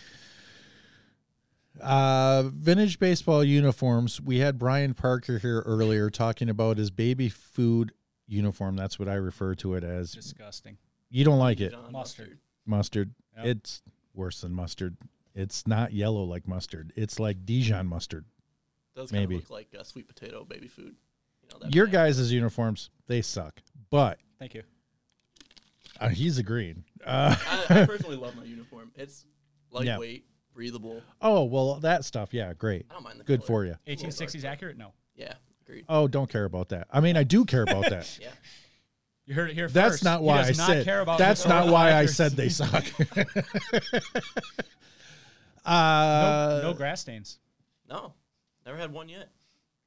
uh, vintage baseball uniforms. We had Brian Parker here earlier talking about his baby food uniform. That's what I refer to it as. Disgusting. You don't like it, Dijon Mustard. mustard. Yep. It's worse than mustard. It's not yellow like mustard. It's like Dijon mustard. Does kind Maybe. of look like uh, sweet potato baby food. You know, that Your brand. guys' uniforms, they suck. But Thank you. uh, he's agreeing. Uh, I, I personally love my uniform. It's lightweight, breathable. oh, well, that stuff. Yeah, great. I don't mind the Good color. for you. eighteen sixties accurate? No. Yeah, agreed. Oh, don't care about that. I mean, I do care about that. Yeah. You heard it here That's first. not He why does I not said. care about That's not historical why I accuracy. said they suck. uh, No, no grass stains. No, never had one yet.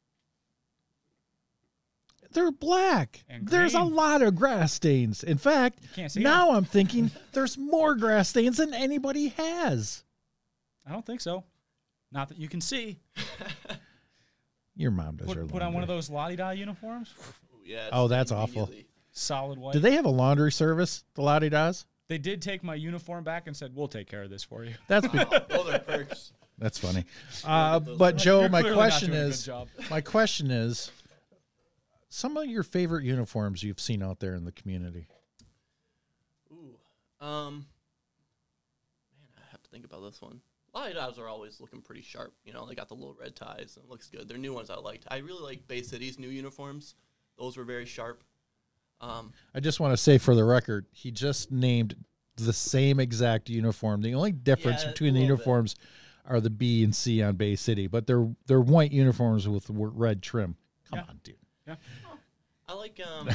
They're black. And There's a green. lot of grass stains. In fact, can't see now I'm thinking there's more grass stains than anybody has. I don't think so. Not that you can see. Your mom does her Put, put on one of laundry. those la-di-da uniforms. Ooh, yeah. Oh, it's that's awful. immediately. solid white. Do they have a laundry service, the Lottie does? They did take my uniform back and said, "We'll take care of this for you." That's be- Oh, those are perks. that's funny. Uh, but Joe, You're my clearly not question doing a good is, job. my question is, some of your favorite uniforms you've seen out there in the community. Ooh. Um. Man, I have to think about this one. Lottie Dots are always looking pretty sharp. You know, they got the little red ties and it looks good. They're new ones I liked. I really like Bay City's new uniforms. Those were very sharp. Um, I just want to say for the record, he just named the same exact uniform. The only difference Yeah, between a the little bit. uniforms are the B and C on Bay City, but they're they're white uniforms with w- red trim. Come Yeah. on, dude. Yeah. I like um,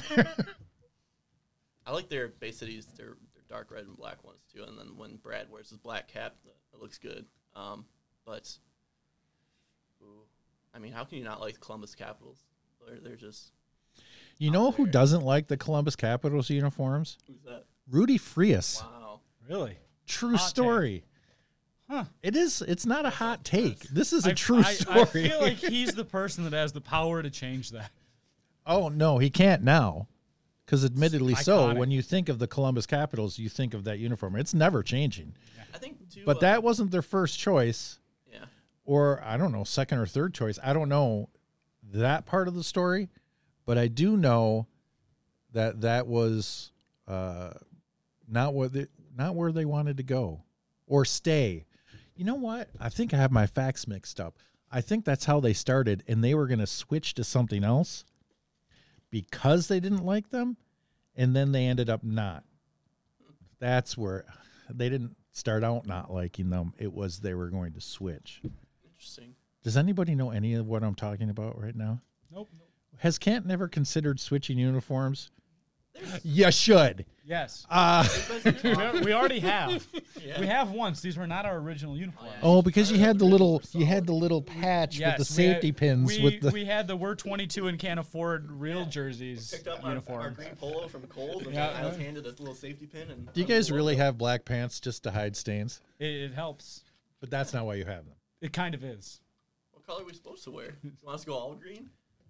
I like their Bay Cities, their their dark red and black ones too. And then when Brad wears his black cap, it looks good. Um, but ooh, I mean, how can you not like Columbus Capitals? They're they're just You Out know who there. doesn't like the Columbus Capitals uniforms? who's that? Rudy Frias. Wow. Really? True Hot story. Huh. It is. It's not a hot take. This is a I- true I, story. I feel like he's the person that has the power to change that. Oh no, he can't now. Because admittedly, so iconic. when you think of the Columbus Capitals, you think of that uniform. It's never changing. I think too. But uh, that wasn't their first choice, yeah. or I don't know, second or third choice. I don't know that part of the story, but I do know that that was uh, not what they, not where they wanted to go or stay. You know what? I think I have my facts mixed up. I think that's how they started, and they were going to switch to something else because they didn't like them, and then they ended up not. That's where they didn't start out not liking them. It was they were going to switch. Interesting. Does anybody know any of what I'm talking about right now? Nope. Has Kent never considered switching uniforms? You should. Yes. Uh, we we already have. Yeah. We have once. These were not our original uniforms. oh, because you had the little you had the little patch Yes, with the we had- safety pins We, with the. we had the we're twenty-two and can't afford real jerseys Picked up our, our uniform. green polo from Kohl's, and Yeah. I was handed this little safety pin. And Do you guys really have black pants just to hide stains? It, it helps. But that's not why you have them. It kind of is. What color are we supposed to wear? Do you want us to go all green?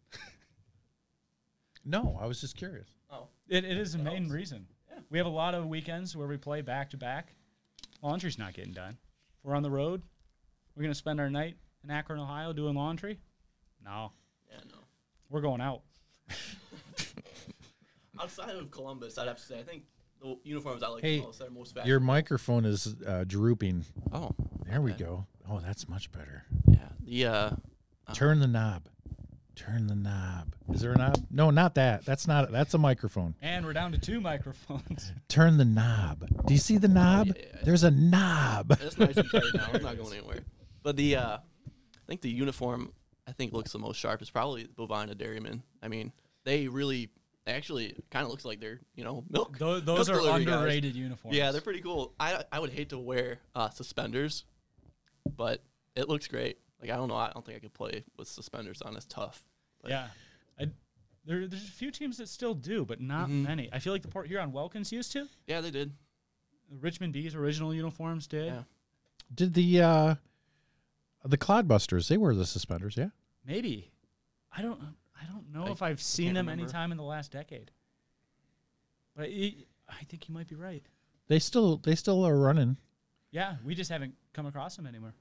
No, I was just curious. Oh, It, it is the main helps. reason. Yeah. We have a lot of weekends where we play back to back. Laundry's not getting done. If we're on the road, we're going to spend our night in Akron, Ohio doing laundry. No, yeah, no. we're going out. Outside of Columbus, I'd have to say I think the uniforms I like Hey, the most are most Your fashionable. microphone is uh, drooping. Oh, There we okay. go. Oh, that's much better. Yeah, the uh, Turn the knob. Turn the knob. Is there a knob? No, not that. That's not. That's a microphone. And we're down to two microphones. Turn the knob. Do you see the knob? yeah, yeah. There's a knob. it's nice and tight now. I'm not going anywhere. But the uh, I think the uniform I think looks the most sharp is probably Bovina Dairyman. I mean, they really actually kind of looks like they're you know milk. Those, those milk are delivery guys. underrated uniforms. Yeah, they're pretty cool. I I would hate to wear uh, suspenders, but it looks great. Like I don't know, I don't think I could play with suspenders on. It's tough. But Yeah. I, there, there's a few teams that still do, but not Mhm. many. I feel like the Port Huron Welkins used to. yeah, they did. The Richmond Bees original uniforms did. Yeah. Did the uh, the Clodbusters? They wear the suspenders, yeah. Maybe. I don't. I don't know I if I've seen can't them remember. any time in the last decade. But I, I think you might be right. They still they still are running. Yeah, we just haven't come across them anymore.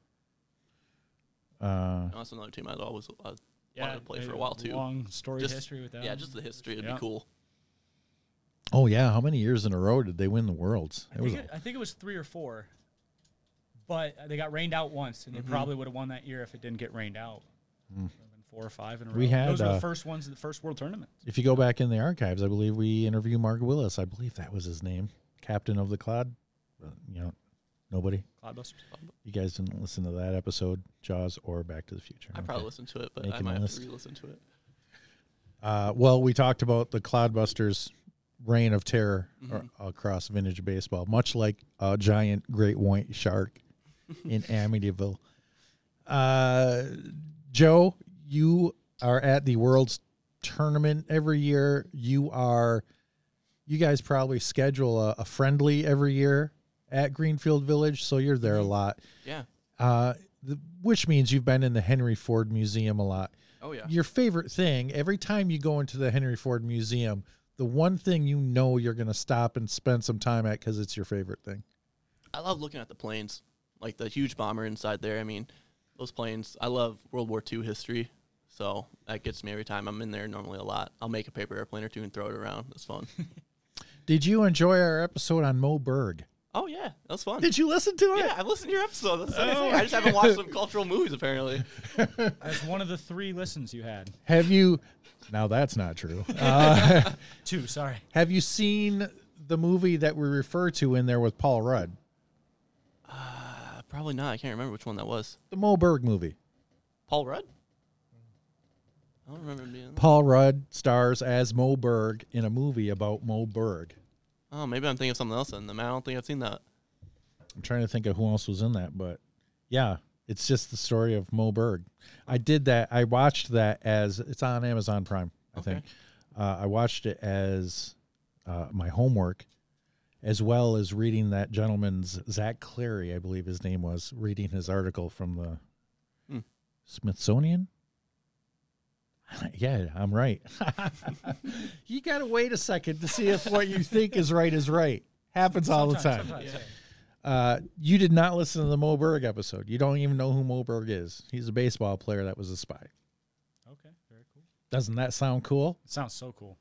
Uh, That's another team I'd always uh, Yeah, wanted to play for a while too. Long story Just- history with them. Yeah, just the history. It'd Yeah. be cool. oh yeah, how many years in a row did they win the Worlds? I It was think, it, I think it was three or four. But they got rained out once, and they Mhm. probably would have won that year if it didn't get rained out. Would've been Four or five in a row. We had, Those were uh, the first ones in the first World Tournament. if you go back in the archives, I believe we interviewed Mark Willis. I believe that was his name, captain of the Clod. Uh, You know, nobody. Cloudbusters. You guys didn't listen to that episode, Jaws or Back to the Future. I Okay. probably listened to it, but I Making might a have list. to re-listen to it. Uh, well, we talked about the Cloudbusters' reign of terror Mhm. a- across vintage baseball, much like a giant great white shark in Amityville. Uh, Joe, you are at the World's Tournament every year. You are, you guys probably schedule a, a friendly every year at Greenfield Village, so you're there a lot. Yeah. Uh, the, which means you've been in the Henry Ford Museum a lot. Oh yeah. Your favorite thing, every time you go into the Henry Ford Museum, the one thing you know you're going to stop and spend some time at because it's your favorite thing? I love looking at the planes, like the huge bomber inside there. I mean, those planes, I love World War Two history, so that gets me every time. I'm in there normally a lot. I'll make a paper airplane or two and throw it around. It's fun. Did you enjoy our episode on Mo Berg? Oh, yeah, that was fun. Did you listen to it? Yeah, I've listened to your episode. That's what I'm saying. I just haven't watched some cultural movies, apparently. That's one of the three listens you had. Have you? Now that's not true. Uh, Two, sorry. have you seen the movie that we refer to in there with Paul Rudd? Uh, probably not. I can't remember which one that was. The Mo Berg movie. Paul Rudd? I don't remember him being in that. Paul Rudd stars as Mo Berg in a movie about Mo Berg. Oh, maybe I'm thinking of something else in them. I don't think I've seen that. I'm trying to think of who else was in that, but yeah, it's just the story of Mo Berg. I did that. I watched that as it's on Amazon Prime, I Okay. think. Uh, I watched it as uh, my homework, as well as reading that gentleman's, Zach Clary, I believe his name was, reading his article from the Hmm. Smithsonian. Yeah, I'm right. You got to wait a second to see if what you think is right is right. Happens all the time. Sometimes, sometimes, yeah. Uh, you did not listen to the Mo Berg episode. You don't even know who Mo Berg is. He's a baseball player that was a spy. Okay, very cool. Doesn't that sound cool? It sounds so cool.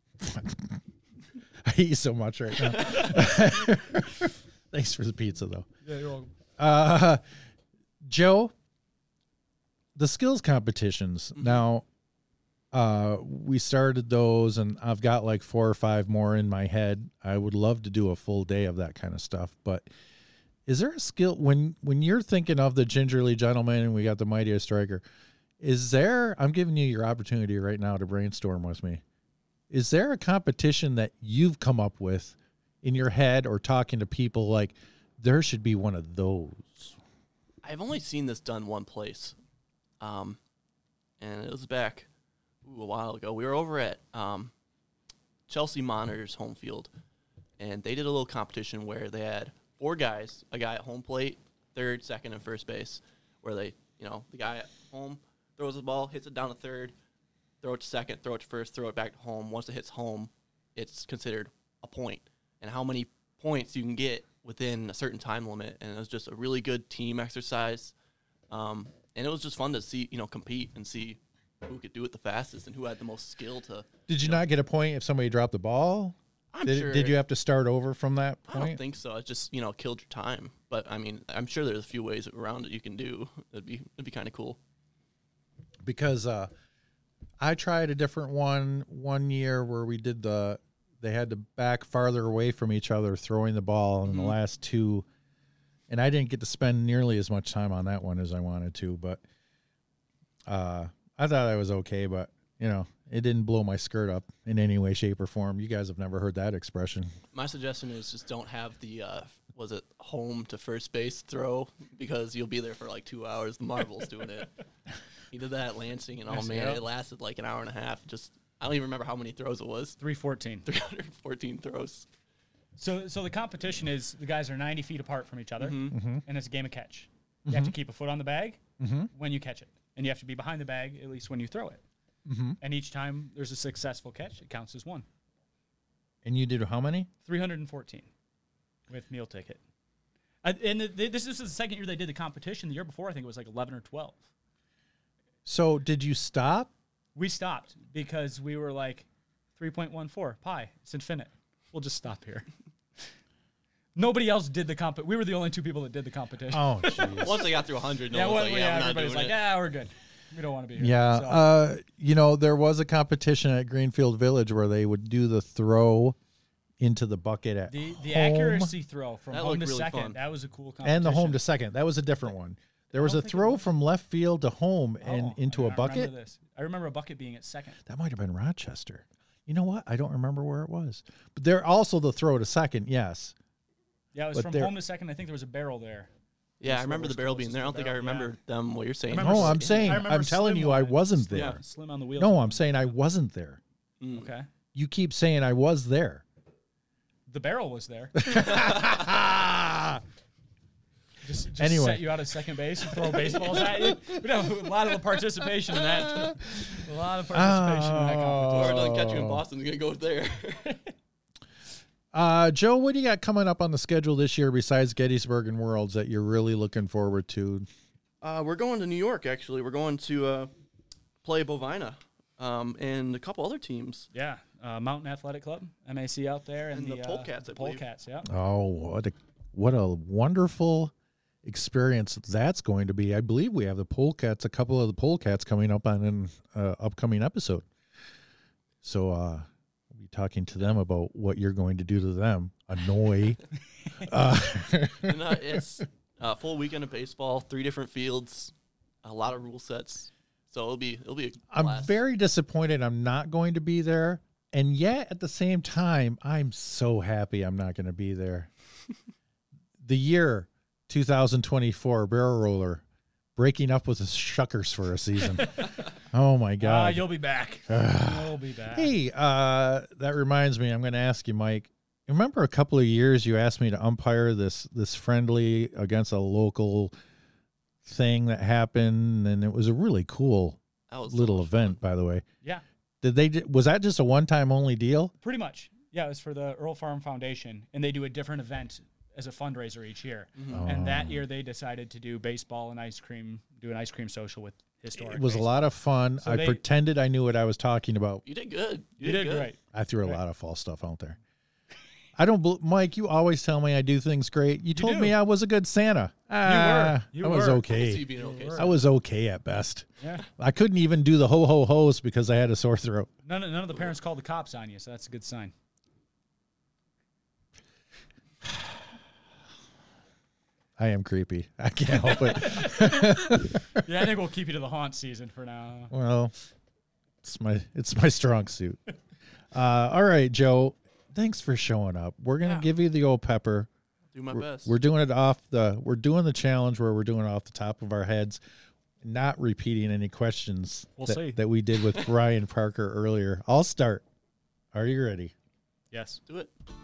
I eat so much right now. Thanks for the pizza, though. Yeah, you're welcome. Uh, Joe, the skills competitions. Mm-hmm. Now, uh, we started those, and I've got like four or five more in my head. I would love to do a full day of that kind of stuff. But is there a skill when when you're thinking of the Gingerly Gentleman and we got the Mightiest Striker? Is there? I'm giving you your opportunity right now to brainstorm with me. Is there a competition that you've come up with in your head or talking to people like there should be one of those? I've only seen this done one place, um, and it was back ooh, a while ago. We were over at um, Chelsea Monitors home field, and they did a little competition where they had four guys, a guy at home plate, third, second, and first base, where they, you know, the guy at home throws the ball, hits it down to third, throw it to second, throw it to first, throw it back to home. Once it hits home, it's considered a point, and how many points you can get within a certain time limit. And it was just a really good team exercise, um, and it was just fun to see, you know, compete and see who could do it the fastest and who had the most skill to. Did you not get a point if somebody dropped the ball? I'm Did, sure. did you have to start over from that I don't point? think so. It just, you know, killed your time. But I mean, I'm sure there's a few ways around it you can do. It'd be it'd be kind of cool. Because uh, I tried a different one one year where we did the. They had to back farther away from each other throwing the ball in the last two, and I didn't get to spend nearly as much time on that one as I wanted to. But uh, I thought I was okay. But you know, it didn't blow my skirt up in any way, shape, or form. You guys have never heard that expression. My suggestion is just don't have the uh, was it home to first base throw, because you'll be there for like two hours. The Marvel's doing it. He did that at Lansing, and oh man, Yep. it lasted like an hour and a half. Just I don't even remember how many throws it was. three fourteen. three hundred fourteen throws. So, so the competition is the guys are ninety feet apart from each other, Mm-hmm. and it's a game of catch. You have to keep a foot on the bag Mm-hmm. when you catch it, and you have to be behind the bag at least when you throw it. Mm-hmm. And each time there's a successful catch, it counts as one. And you did how many? three hundred fourteen with meal ticket. Uh, and the, the, this is the second year they did the competition. The year before, I think it was like eleven or twelve. So did you stop? We stopped because we were like three point one four pi. It's infinite. We'll just stop here. Nobody else did the comp. We were the only two people that did the competition. Oh, jeez. Once they got through one hundred, no yeah, one's well, like, yeah, yeah, I'm not everybody's doing like, it. yeah, we're good. We don't want to be here. Yeah, So, uh, you know, there was a competition at Greenfield Village where they would do the throw into the bucket at the the home accuracy throw from That home looked to really second, fun. that was a cool competition. and the home to second. That was a different one. There was don't a think it throw was. from left field to home Oh, and into I a don't remember bucket. this. I remember a bucket being at second. That might have been Rochester. You know what? I don't remember where it was. But there also the throw to second, yes. Yeah, it was But from there- home to second. I think there was a barrel there. Yeah, I That's remember what the was barrel being closest there. I to don't think I barrel, yeah. remember them what you're saying. remember No, I'm Slim- saying, I remember I'm telling Slim you, I on it. wasn't Slim- there. Yeah, slim on the wheel. No, I'm saying I wasn't there. Mm. Okay. You keep saying I was there. The barrel was there. Just, just Anyway. set you out at second base and throw baseballs at you. We'd have a lot of participation in that. A lot of participation in that competition. Whoever doesn't catch Oh. you in Boston is gonna go there. Uh, Joe, what do you got coming up on the schedule this year besides Gettysburg and Worlds that you're really looking forward to? Uh, we're going to New York, actually. We're going to uh, play Bovina um, and a couple other teams. Yeah, uh, Mountain Athletic Club, M A C out there, and, And the uh, Polecats, I believe. Polecats, yeah. Oh, what a what a wonderful experience that's going to be. I believe we have the Polecats, a couple of the Polecats coming up on an uh, upcoming episode. So uh, we'll be talking to them about what you're going to do to them. Annoy. uh, And, uh, it's a full weekend of baseball, three different fields, a lot of rule sets. So it'll be it'll be a I'm blast. very disappointed I'm not going to be there. And yet at the same time, I'm so happy I'm not going to be there. The year two thousand twenty-four barrel roller breaking up with the Shuckers for a season. Oh my Uh, God. you'll be back. you'll be back. Hey, uh, that reminds me, I'm going to ask you, Mike. Remember a couple of years you asked me to umpire this this friendly against a local thing that happened, and it was a really cool That was so little much event, by the way. Yeah, Did they? ju- Was that just a one-time only deal? pretty much. Yeah, it was for the Earl Farm Foundation, and they do a different event as a fundraiser each year. And that Oh. year they decided to do baseball and ice cream, do an ice cream social with historic. It was a baseball. lot of fun. So I they- pretended I knew what I was talking about. You did good. You did good. great. I threw a Right. lot of false stuff out there. I don't, bel Mike. You always tell me I do things great. You told do. me I was a good Santa. Ah, You I was were. I can see okay. you being okay. were. I was okay at best. Yeah. I couldn't even do the ho ho ho's because I had a sore throat. None of, none of the parents called the cops on you, so that's a good sign. I am creepy. I can't help it. Yeah, I think we'll keep you to the haunt season for now. Well, it's my it's my strong suit. Uh, all right, Joe. Thanks for showing up. We're gonna Yeah. give you the old pepper. Do my We're, best. we're doing it off the. We're doing the challenge where we're doing it off the top of our heads, not repeating any questions We'll that, see. that we did with Brian Parker earlier. I'll start. Are you ready? Yes. Do it.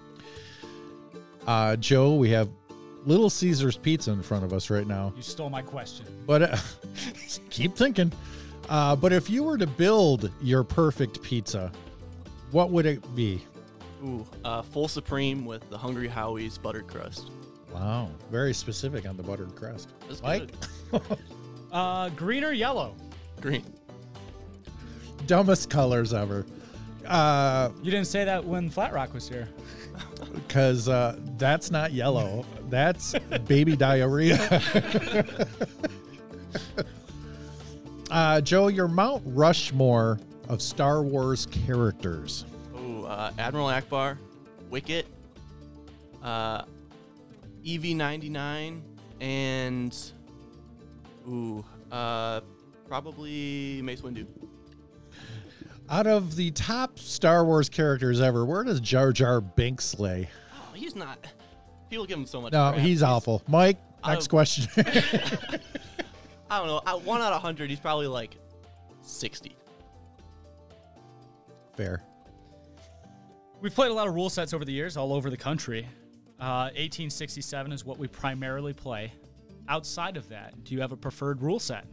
Uh, Joe, we have Little Caesars Pizza in front of us right now. You stole my question. But uh, keep thinking. Uh, but if you were to build your perfect pizza, what would it be? Ooh, uh, full supreme with the Hungry Howie's buttered crust. Wow, very specific on the buttered crust. That's Mike? good. Uh, green or yellow? Green. Dumbest colors ever. Uh, You didn't say that when Flat Rock was here. because uh, that's not yellow. That's baby diarrhea. uh, Joe, your Mount Rushmore of Star Wars characters. Ooh, uh, Admiral Akbar, Wicket, uh, E V ninety-nine, and ooh, uh, probably Mace Windu. Out of the top Star Wars characters ever, where does Jar Jar Binks lay? Oh, he's not. People give him so much. No, crap. he's awful. Mike, next Uh, question. I don't know. Out- One out of hundred, he's probably like sixty. Fair. We've played a lot of rule sets over the years, all over the country. Uh, eighteen sixty-seven is what we primarily play. Outside of that, do you have a preferred rule set?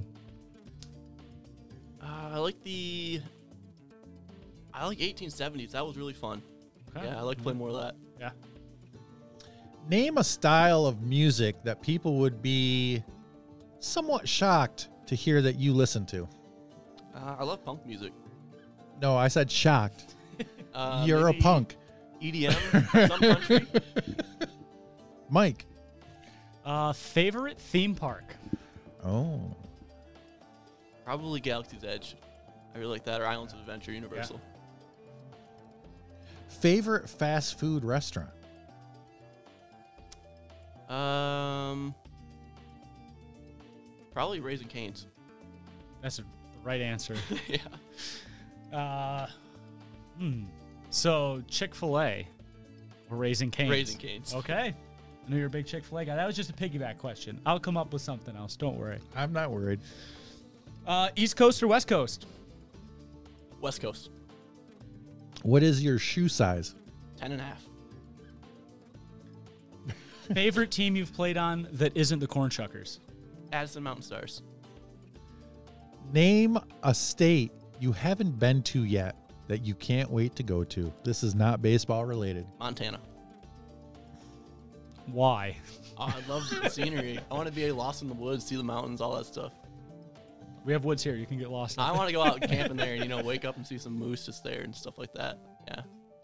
Uh, I like the. I like eighteen seventies. That was really fun. Okay. Yeah, I like to play more of that. Yeah. Name a style of music that people would be somewhat shocked to hear that you listen to. Uh, I love punk music. No, I said shocked. Uh, You're a maybe punk. E D M, some country. Mike. Uh, favorite theme park? Oh. Probably Galaxy's Edge. I really like that, or Islands of Adventure, Universal. Favorite fast food restaurant? Um, probably Raising Cane's. That's a, the right answer. Yeah, Uh, hmm. So Chick-fil-A or Raising Cane's? Raising Cane's. Okay. I know you're a big Chick-fil-A guy. That was just a piggyback question. I'll come up with something else. Don't worry. I'm not worried. Uh, East Coast or West Coast? West Coast, What is your shoe size? ten and a half. Favorite team you've played on that isn't the Corn Shuckers? Addison Mountain Stars. Name a state you haven't been to yet that you can't wait to go to. This is not baseball related. Montana. Why? Oh, I love the scenery. I want to be lost in the woods, see the mountains, all that stuff. We have woods here. You can get lost. I want to go out camping there and, you know, wake up and see some moose just there and stuff like that. Yeah.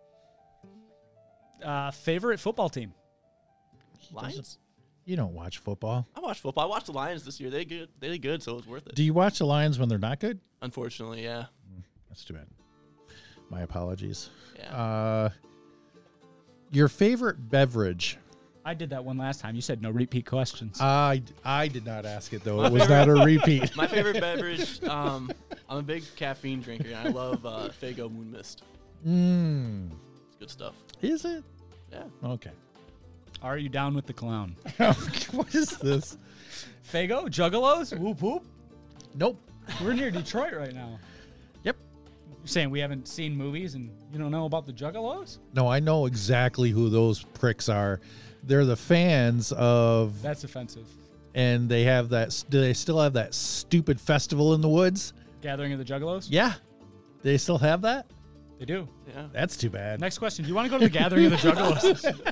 Uh, favorite football team? Lions? You don't watch football. I watched football. I watched the Lions this year. They good. They did good, so it was worth it. Do you watch the Lions when they're not good? Unfortunately, yeah. That's too bad. My apologies. Yeah. Uh, your favorite beverage? I did that one last time. You said no repeat questions. I, I did not ask it, though. It was not a repeat. My favorite beverage, um, I'm a big caffeine drinker, and I love uh, Faygo Moon Mist. Mmm. It's good stuff. Is it? Yeah. Okay. Are you down with the clown? What is this? Fago? Juggalos? Whoop whoop. Nope. We're near Detroit right now. Yep. You're saying we haven't seen movies and you don't know about the Juggalos? No, I know exactly who those pricks are. They're the fans of, That's offensive. and they have that. Do they still have that stupid festival in the woods? Gathering of the Juggalos? Yeah. They still have that? They do. Yeah. That's too bad. Next question. Do you want to go to the Gathering of the Juggalos?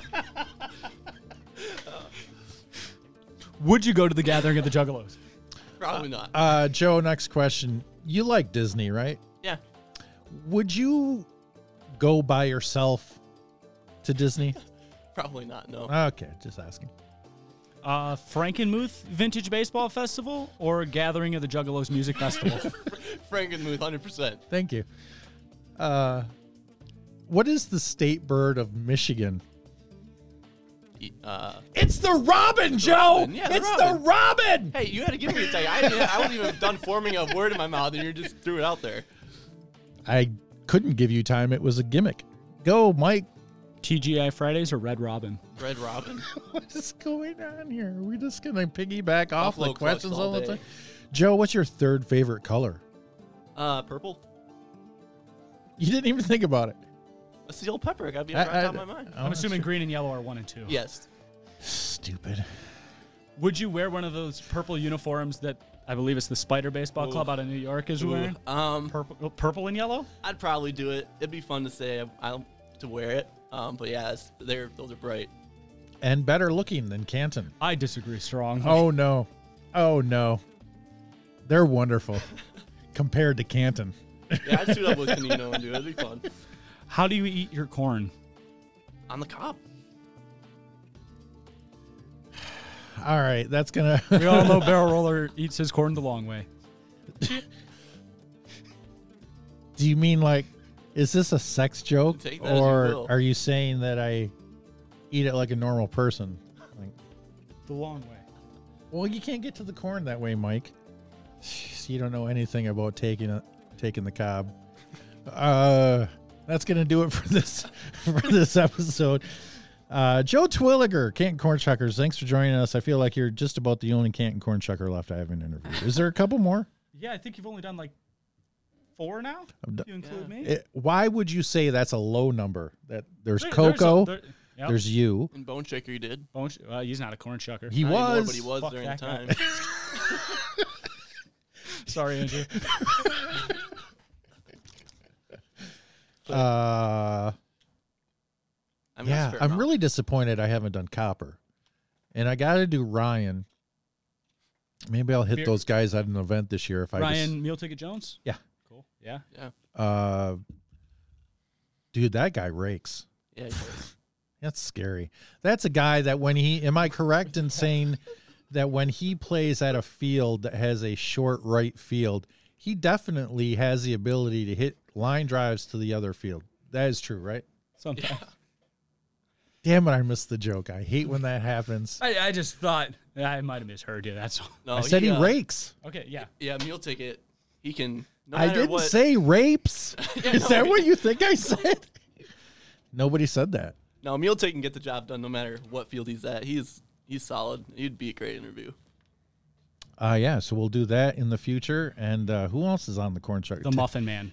Would you go to the Gathering of the Juggalos? Probably not. Uh, Joe, next question. You like Disney, right? Yeah. Would you go by yourself to Disney? Probably not, no. Okay, just asking. Uh, Frankenmuth Vintage Baseball Festival or Gathering of the Juggalos Music Festival? Frankenmuth, one hundred percent. Thank you. Uh, what is the state bird of Michigan? Uh, It's the robin, Joe. robin. Yeah, the it's robin. the robin. hey, you had to give me a second. I, didn't, I wasn't even done forming a word in my mouth, and you just threw it out there. I couldn't give you time. It was a gimmick. Go, Mike. T G I Fridays or Red Robin? Red Robin. What is going on here? Are we just gonna piggyback off the Buffalo questions Clucks all all the day. time? Joe, what's your third favorite color? Uh, purple. You didn't even think about it. That's the old pepper. Gotta be I- on the I- top of my mind. I'm assuming green and yellow are one and two. Yes. Stupid. Would you wear one of those purple uniforms that I believe it's the Spider Baseball Ooh. Club out of New York is wearing? Um, Purple, oh, purple and yellow? I'd probably do it. It'd be fun to say I, I to wear it. Um, but yeah, it's, they're those are bright. And better looking than Canton. I disagree strongly. Oh no. Oh no. They're wonderful compared to Canton. Yeah, I'd suit up with Canino and do it. It'd be fun. How do you eat your corn? On the cob. All right, that's gonna. We all know Barrel Roller eats his corn the long way. Do you mean like, is this a sex joke, Take that as you or will. are you saying that I eat it like a normal person? Like, The long way. well, you can't get to the corn that way, Mike. Jeez, you don't know anything about taking it, taking the cob. Uh, that's gonna do it for this for this episode. Uh, Joe Twilliger, Canton Corn Shuckers, thanks for joining us. I feel like you're just about the only Canton Corn Shucker left I haven't interviewed. Is there a couple more? Yeah, I think you've only done like four now. I'm If you include Yeah. me. It, why would you say that's a low number? That there's There- Coco, There's, a, there, yep. there's you. And Bone Shaker, you did. Bone sh- well, he's not a corn shucker. He Not anymore, was. but he was Fuck during the that guy. time. Sorry, Andrew. Uh, I mean, that's yeah, a fair I'm amount. really disappointed I haven't done Copper, and I got to do Ryan. Maybe I'll hit Beer- those guys at an event this year if I Ryan Meal Ticket Jones? Yeah. Cool. Yeah. Yeah. just. Uh, dude, that guy rakes. Yeah. he does. That's scary. That's a guy that when he, am I correct in saying that when he plays at a field that has a short right field, he definitely has the ability to hit line drives to the other field. That is true, right? Sometimes. Yeah. Damn it, I missed the joke. I hate when that happens. I, I just thought I might have misheard you. That's all. No, I said he uh, rakes. Okay. Yeah. Yeah, Meal Ticket. He can. No I matter didn't what, say rapes. Yeah, Is no, that he- what you think I said? Nobody said that. No, Meal Ticket can get the job done no matter what field he's at. He's he's solid. He'd be a great interview. Uh, yeah, so we'll do that in the future. And uh, who else is on the corn shuck? The Muffin Man.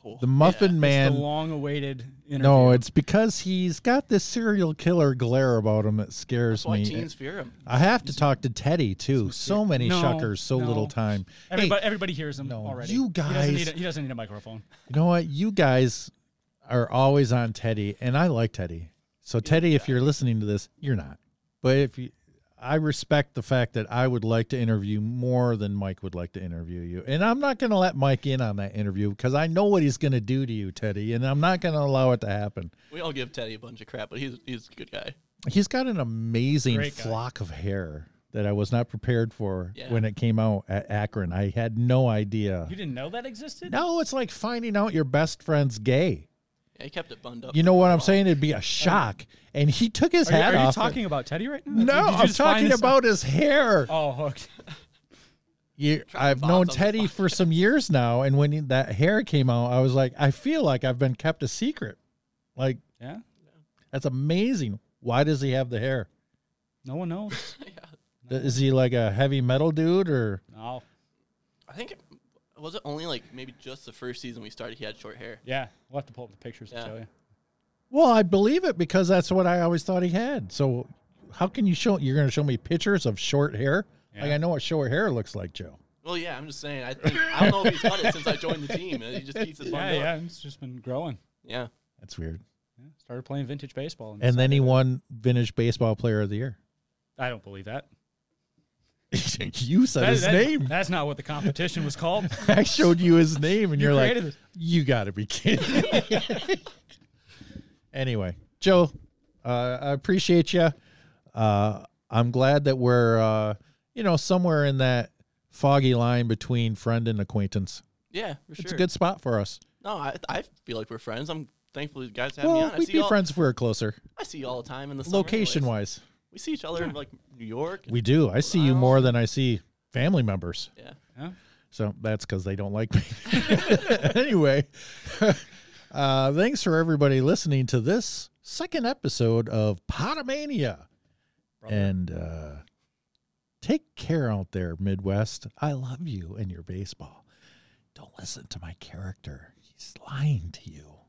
Oh, The Muffin yeah. Man. It's the long-awaited interview. No, it's because he's got this serial killer glare about him that scares That's why me. teens fear him. I have to talk to Teddy too. So many No, shuckers, so no. little time. everybody, Hey, everybody hears him no, already. you He doesn't, guys- need a, he doesn't need a microphone. you know what? You guys are always on Teddy, and I like Teddy. So Teddy, if you're listening to this, you're not. But if you, I respect the fact that I would like to interview more than Mike would like to interview you, and I'm not going to let Mike in on that interview because I know what he's going to do to you, Teddy, and I'm not going to allow it to happen. We all give Teddy a bunch of crap, but he's he's a good guy. He's got an amazing Great guy. flock of hair that I was not prepared for Yeah. when it came out at Akron. I had no idea. You didn't know that existed? No, it's like finding out your best friend's gay. Yeah, he kept it bunned up. You know for what a I'm while. saying? It'd be a shock. And he took his Are you, hat are you off. talking about Teddy right now? no, Did you I'm just find talking this about his hair. Oh, okay. You, Trying to I've bounce known on the Teddy spot. for some years now, and when he, that hair came out, I was like, I feel like I've been kept a secret. Like, Yeah, that's amazing. Why does he have the hair? no one knows. Yeah. Is he like a heavy metal dude or? No. I think it, was it only like maybe just the first season we started. He had short hair. Yeah, we'll have to pull up the pictures Yeah. to show you. Well, I believe it because that's what I always thought he had. So, how can you show? You're going to show me pictures of short hair? Like Yeah. I know what short hair looks like, Joe. Well, yeah, I'm just saying. I think I don't know if he's cut it since I joined the team, and he just keeps it Yeah, bunned yeah, up. it's just been growing. Yeah. That's weird. Yeah, started playing vintage baseball. And then he decided- won Vintage Baseball Player of the Year. I don't believe that. You said That- his that- name. That's not what the competition was called. I showed you his name, and You you're like, created this. "You got to be kidding." Anyway, Joe, uh, I appreciate you. Uh, I'm glad that we're, uh, you know, somewhere in that foggy line between friend and acquaintance. Yeah, for sure. It's a good spot for us. No, I I feel like we're friends. I'm thankful you guys have me Well, on. I we'd see be you all, friends if we were closer, I see you all the time in the summer location anyways. wise. We see each other in like New York. We do. I see you more than I see family members. yeah. Yeah. So that's because they don't like me. Anyway, uh, thanks for everybody listening to this second episode of Potomania. And uh, take care out there, Midwest. I love you and your baseball. Don't listen to my character. He's lying to you.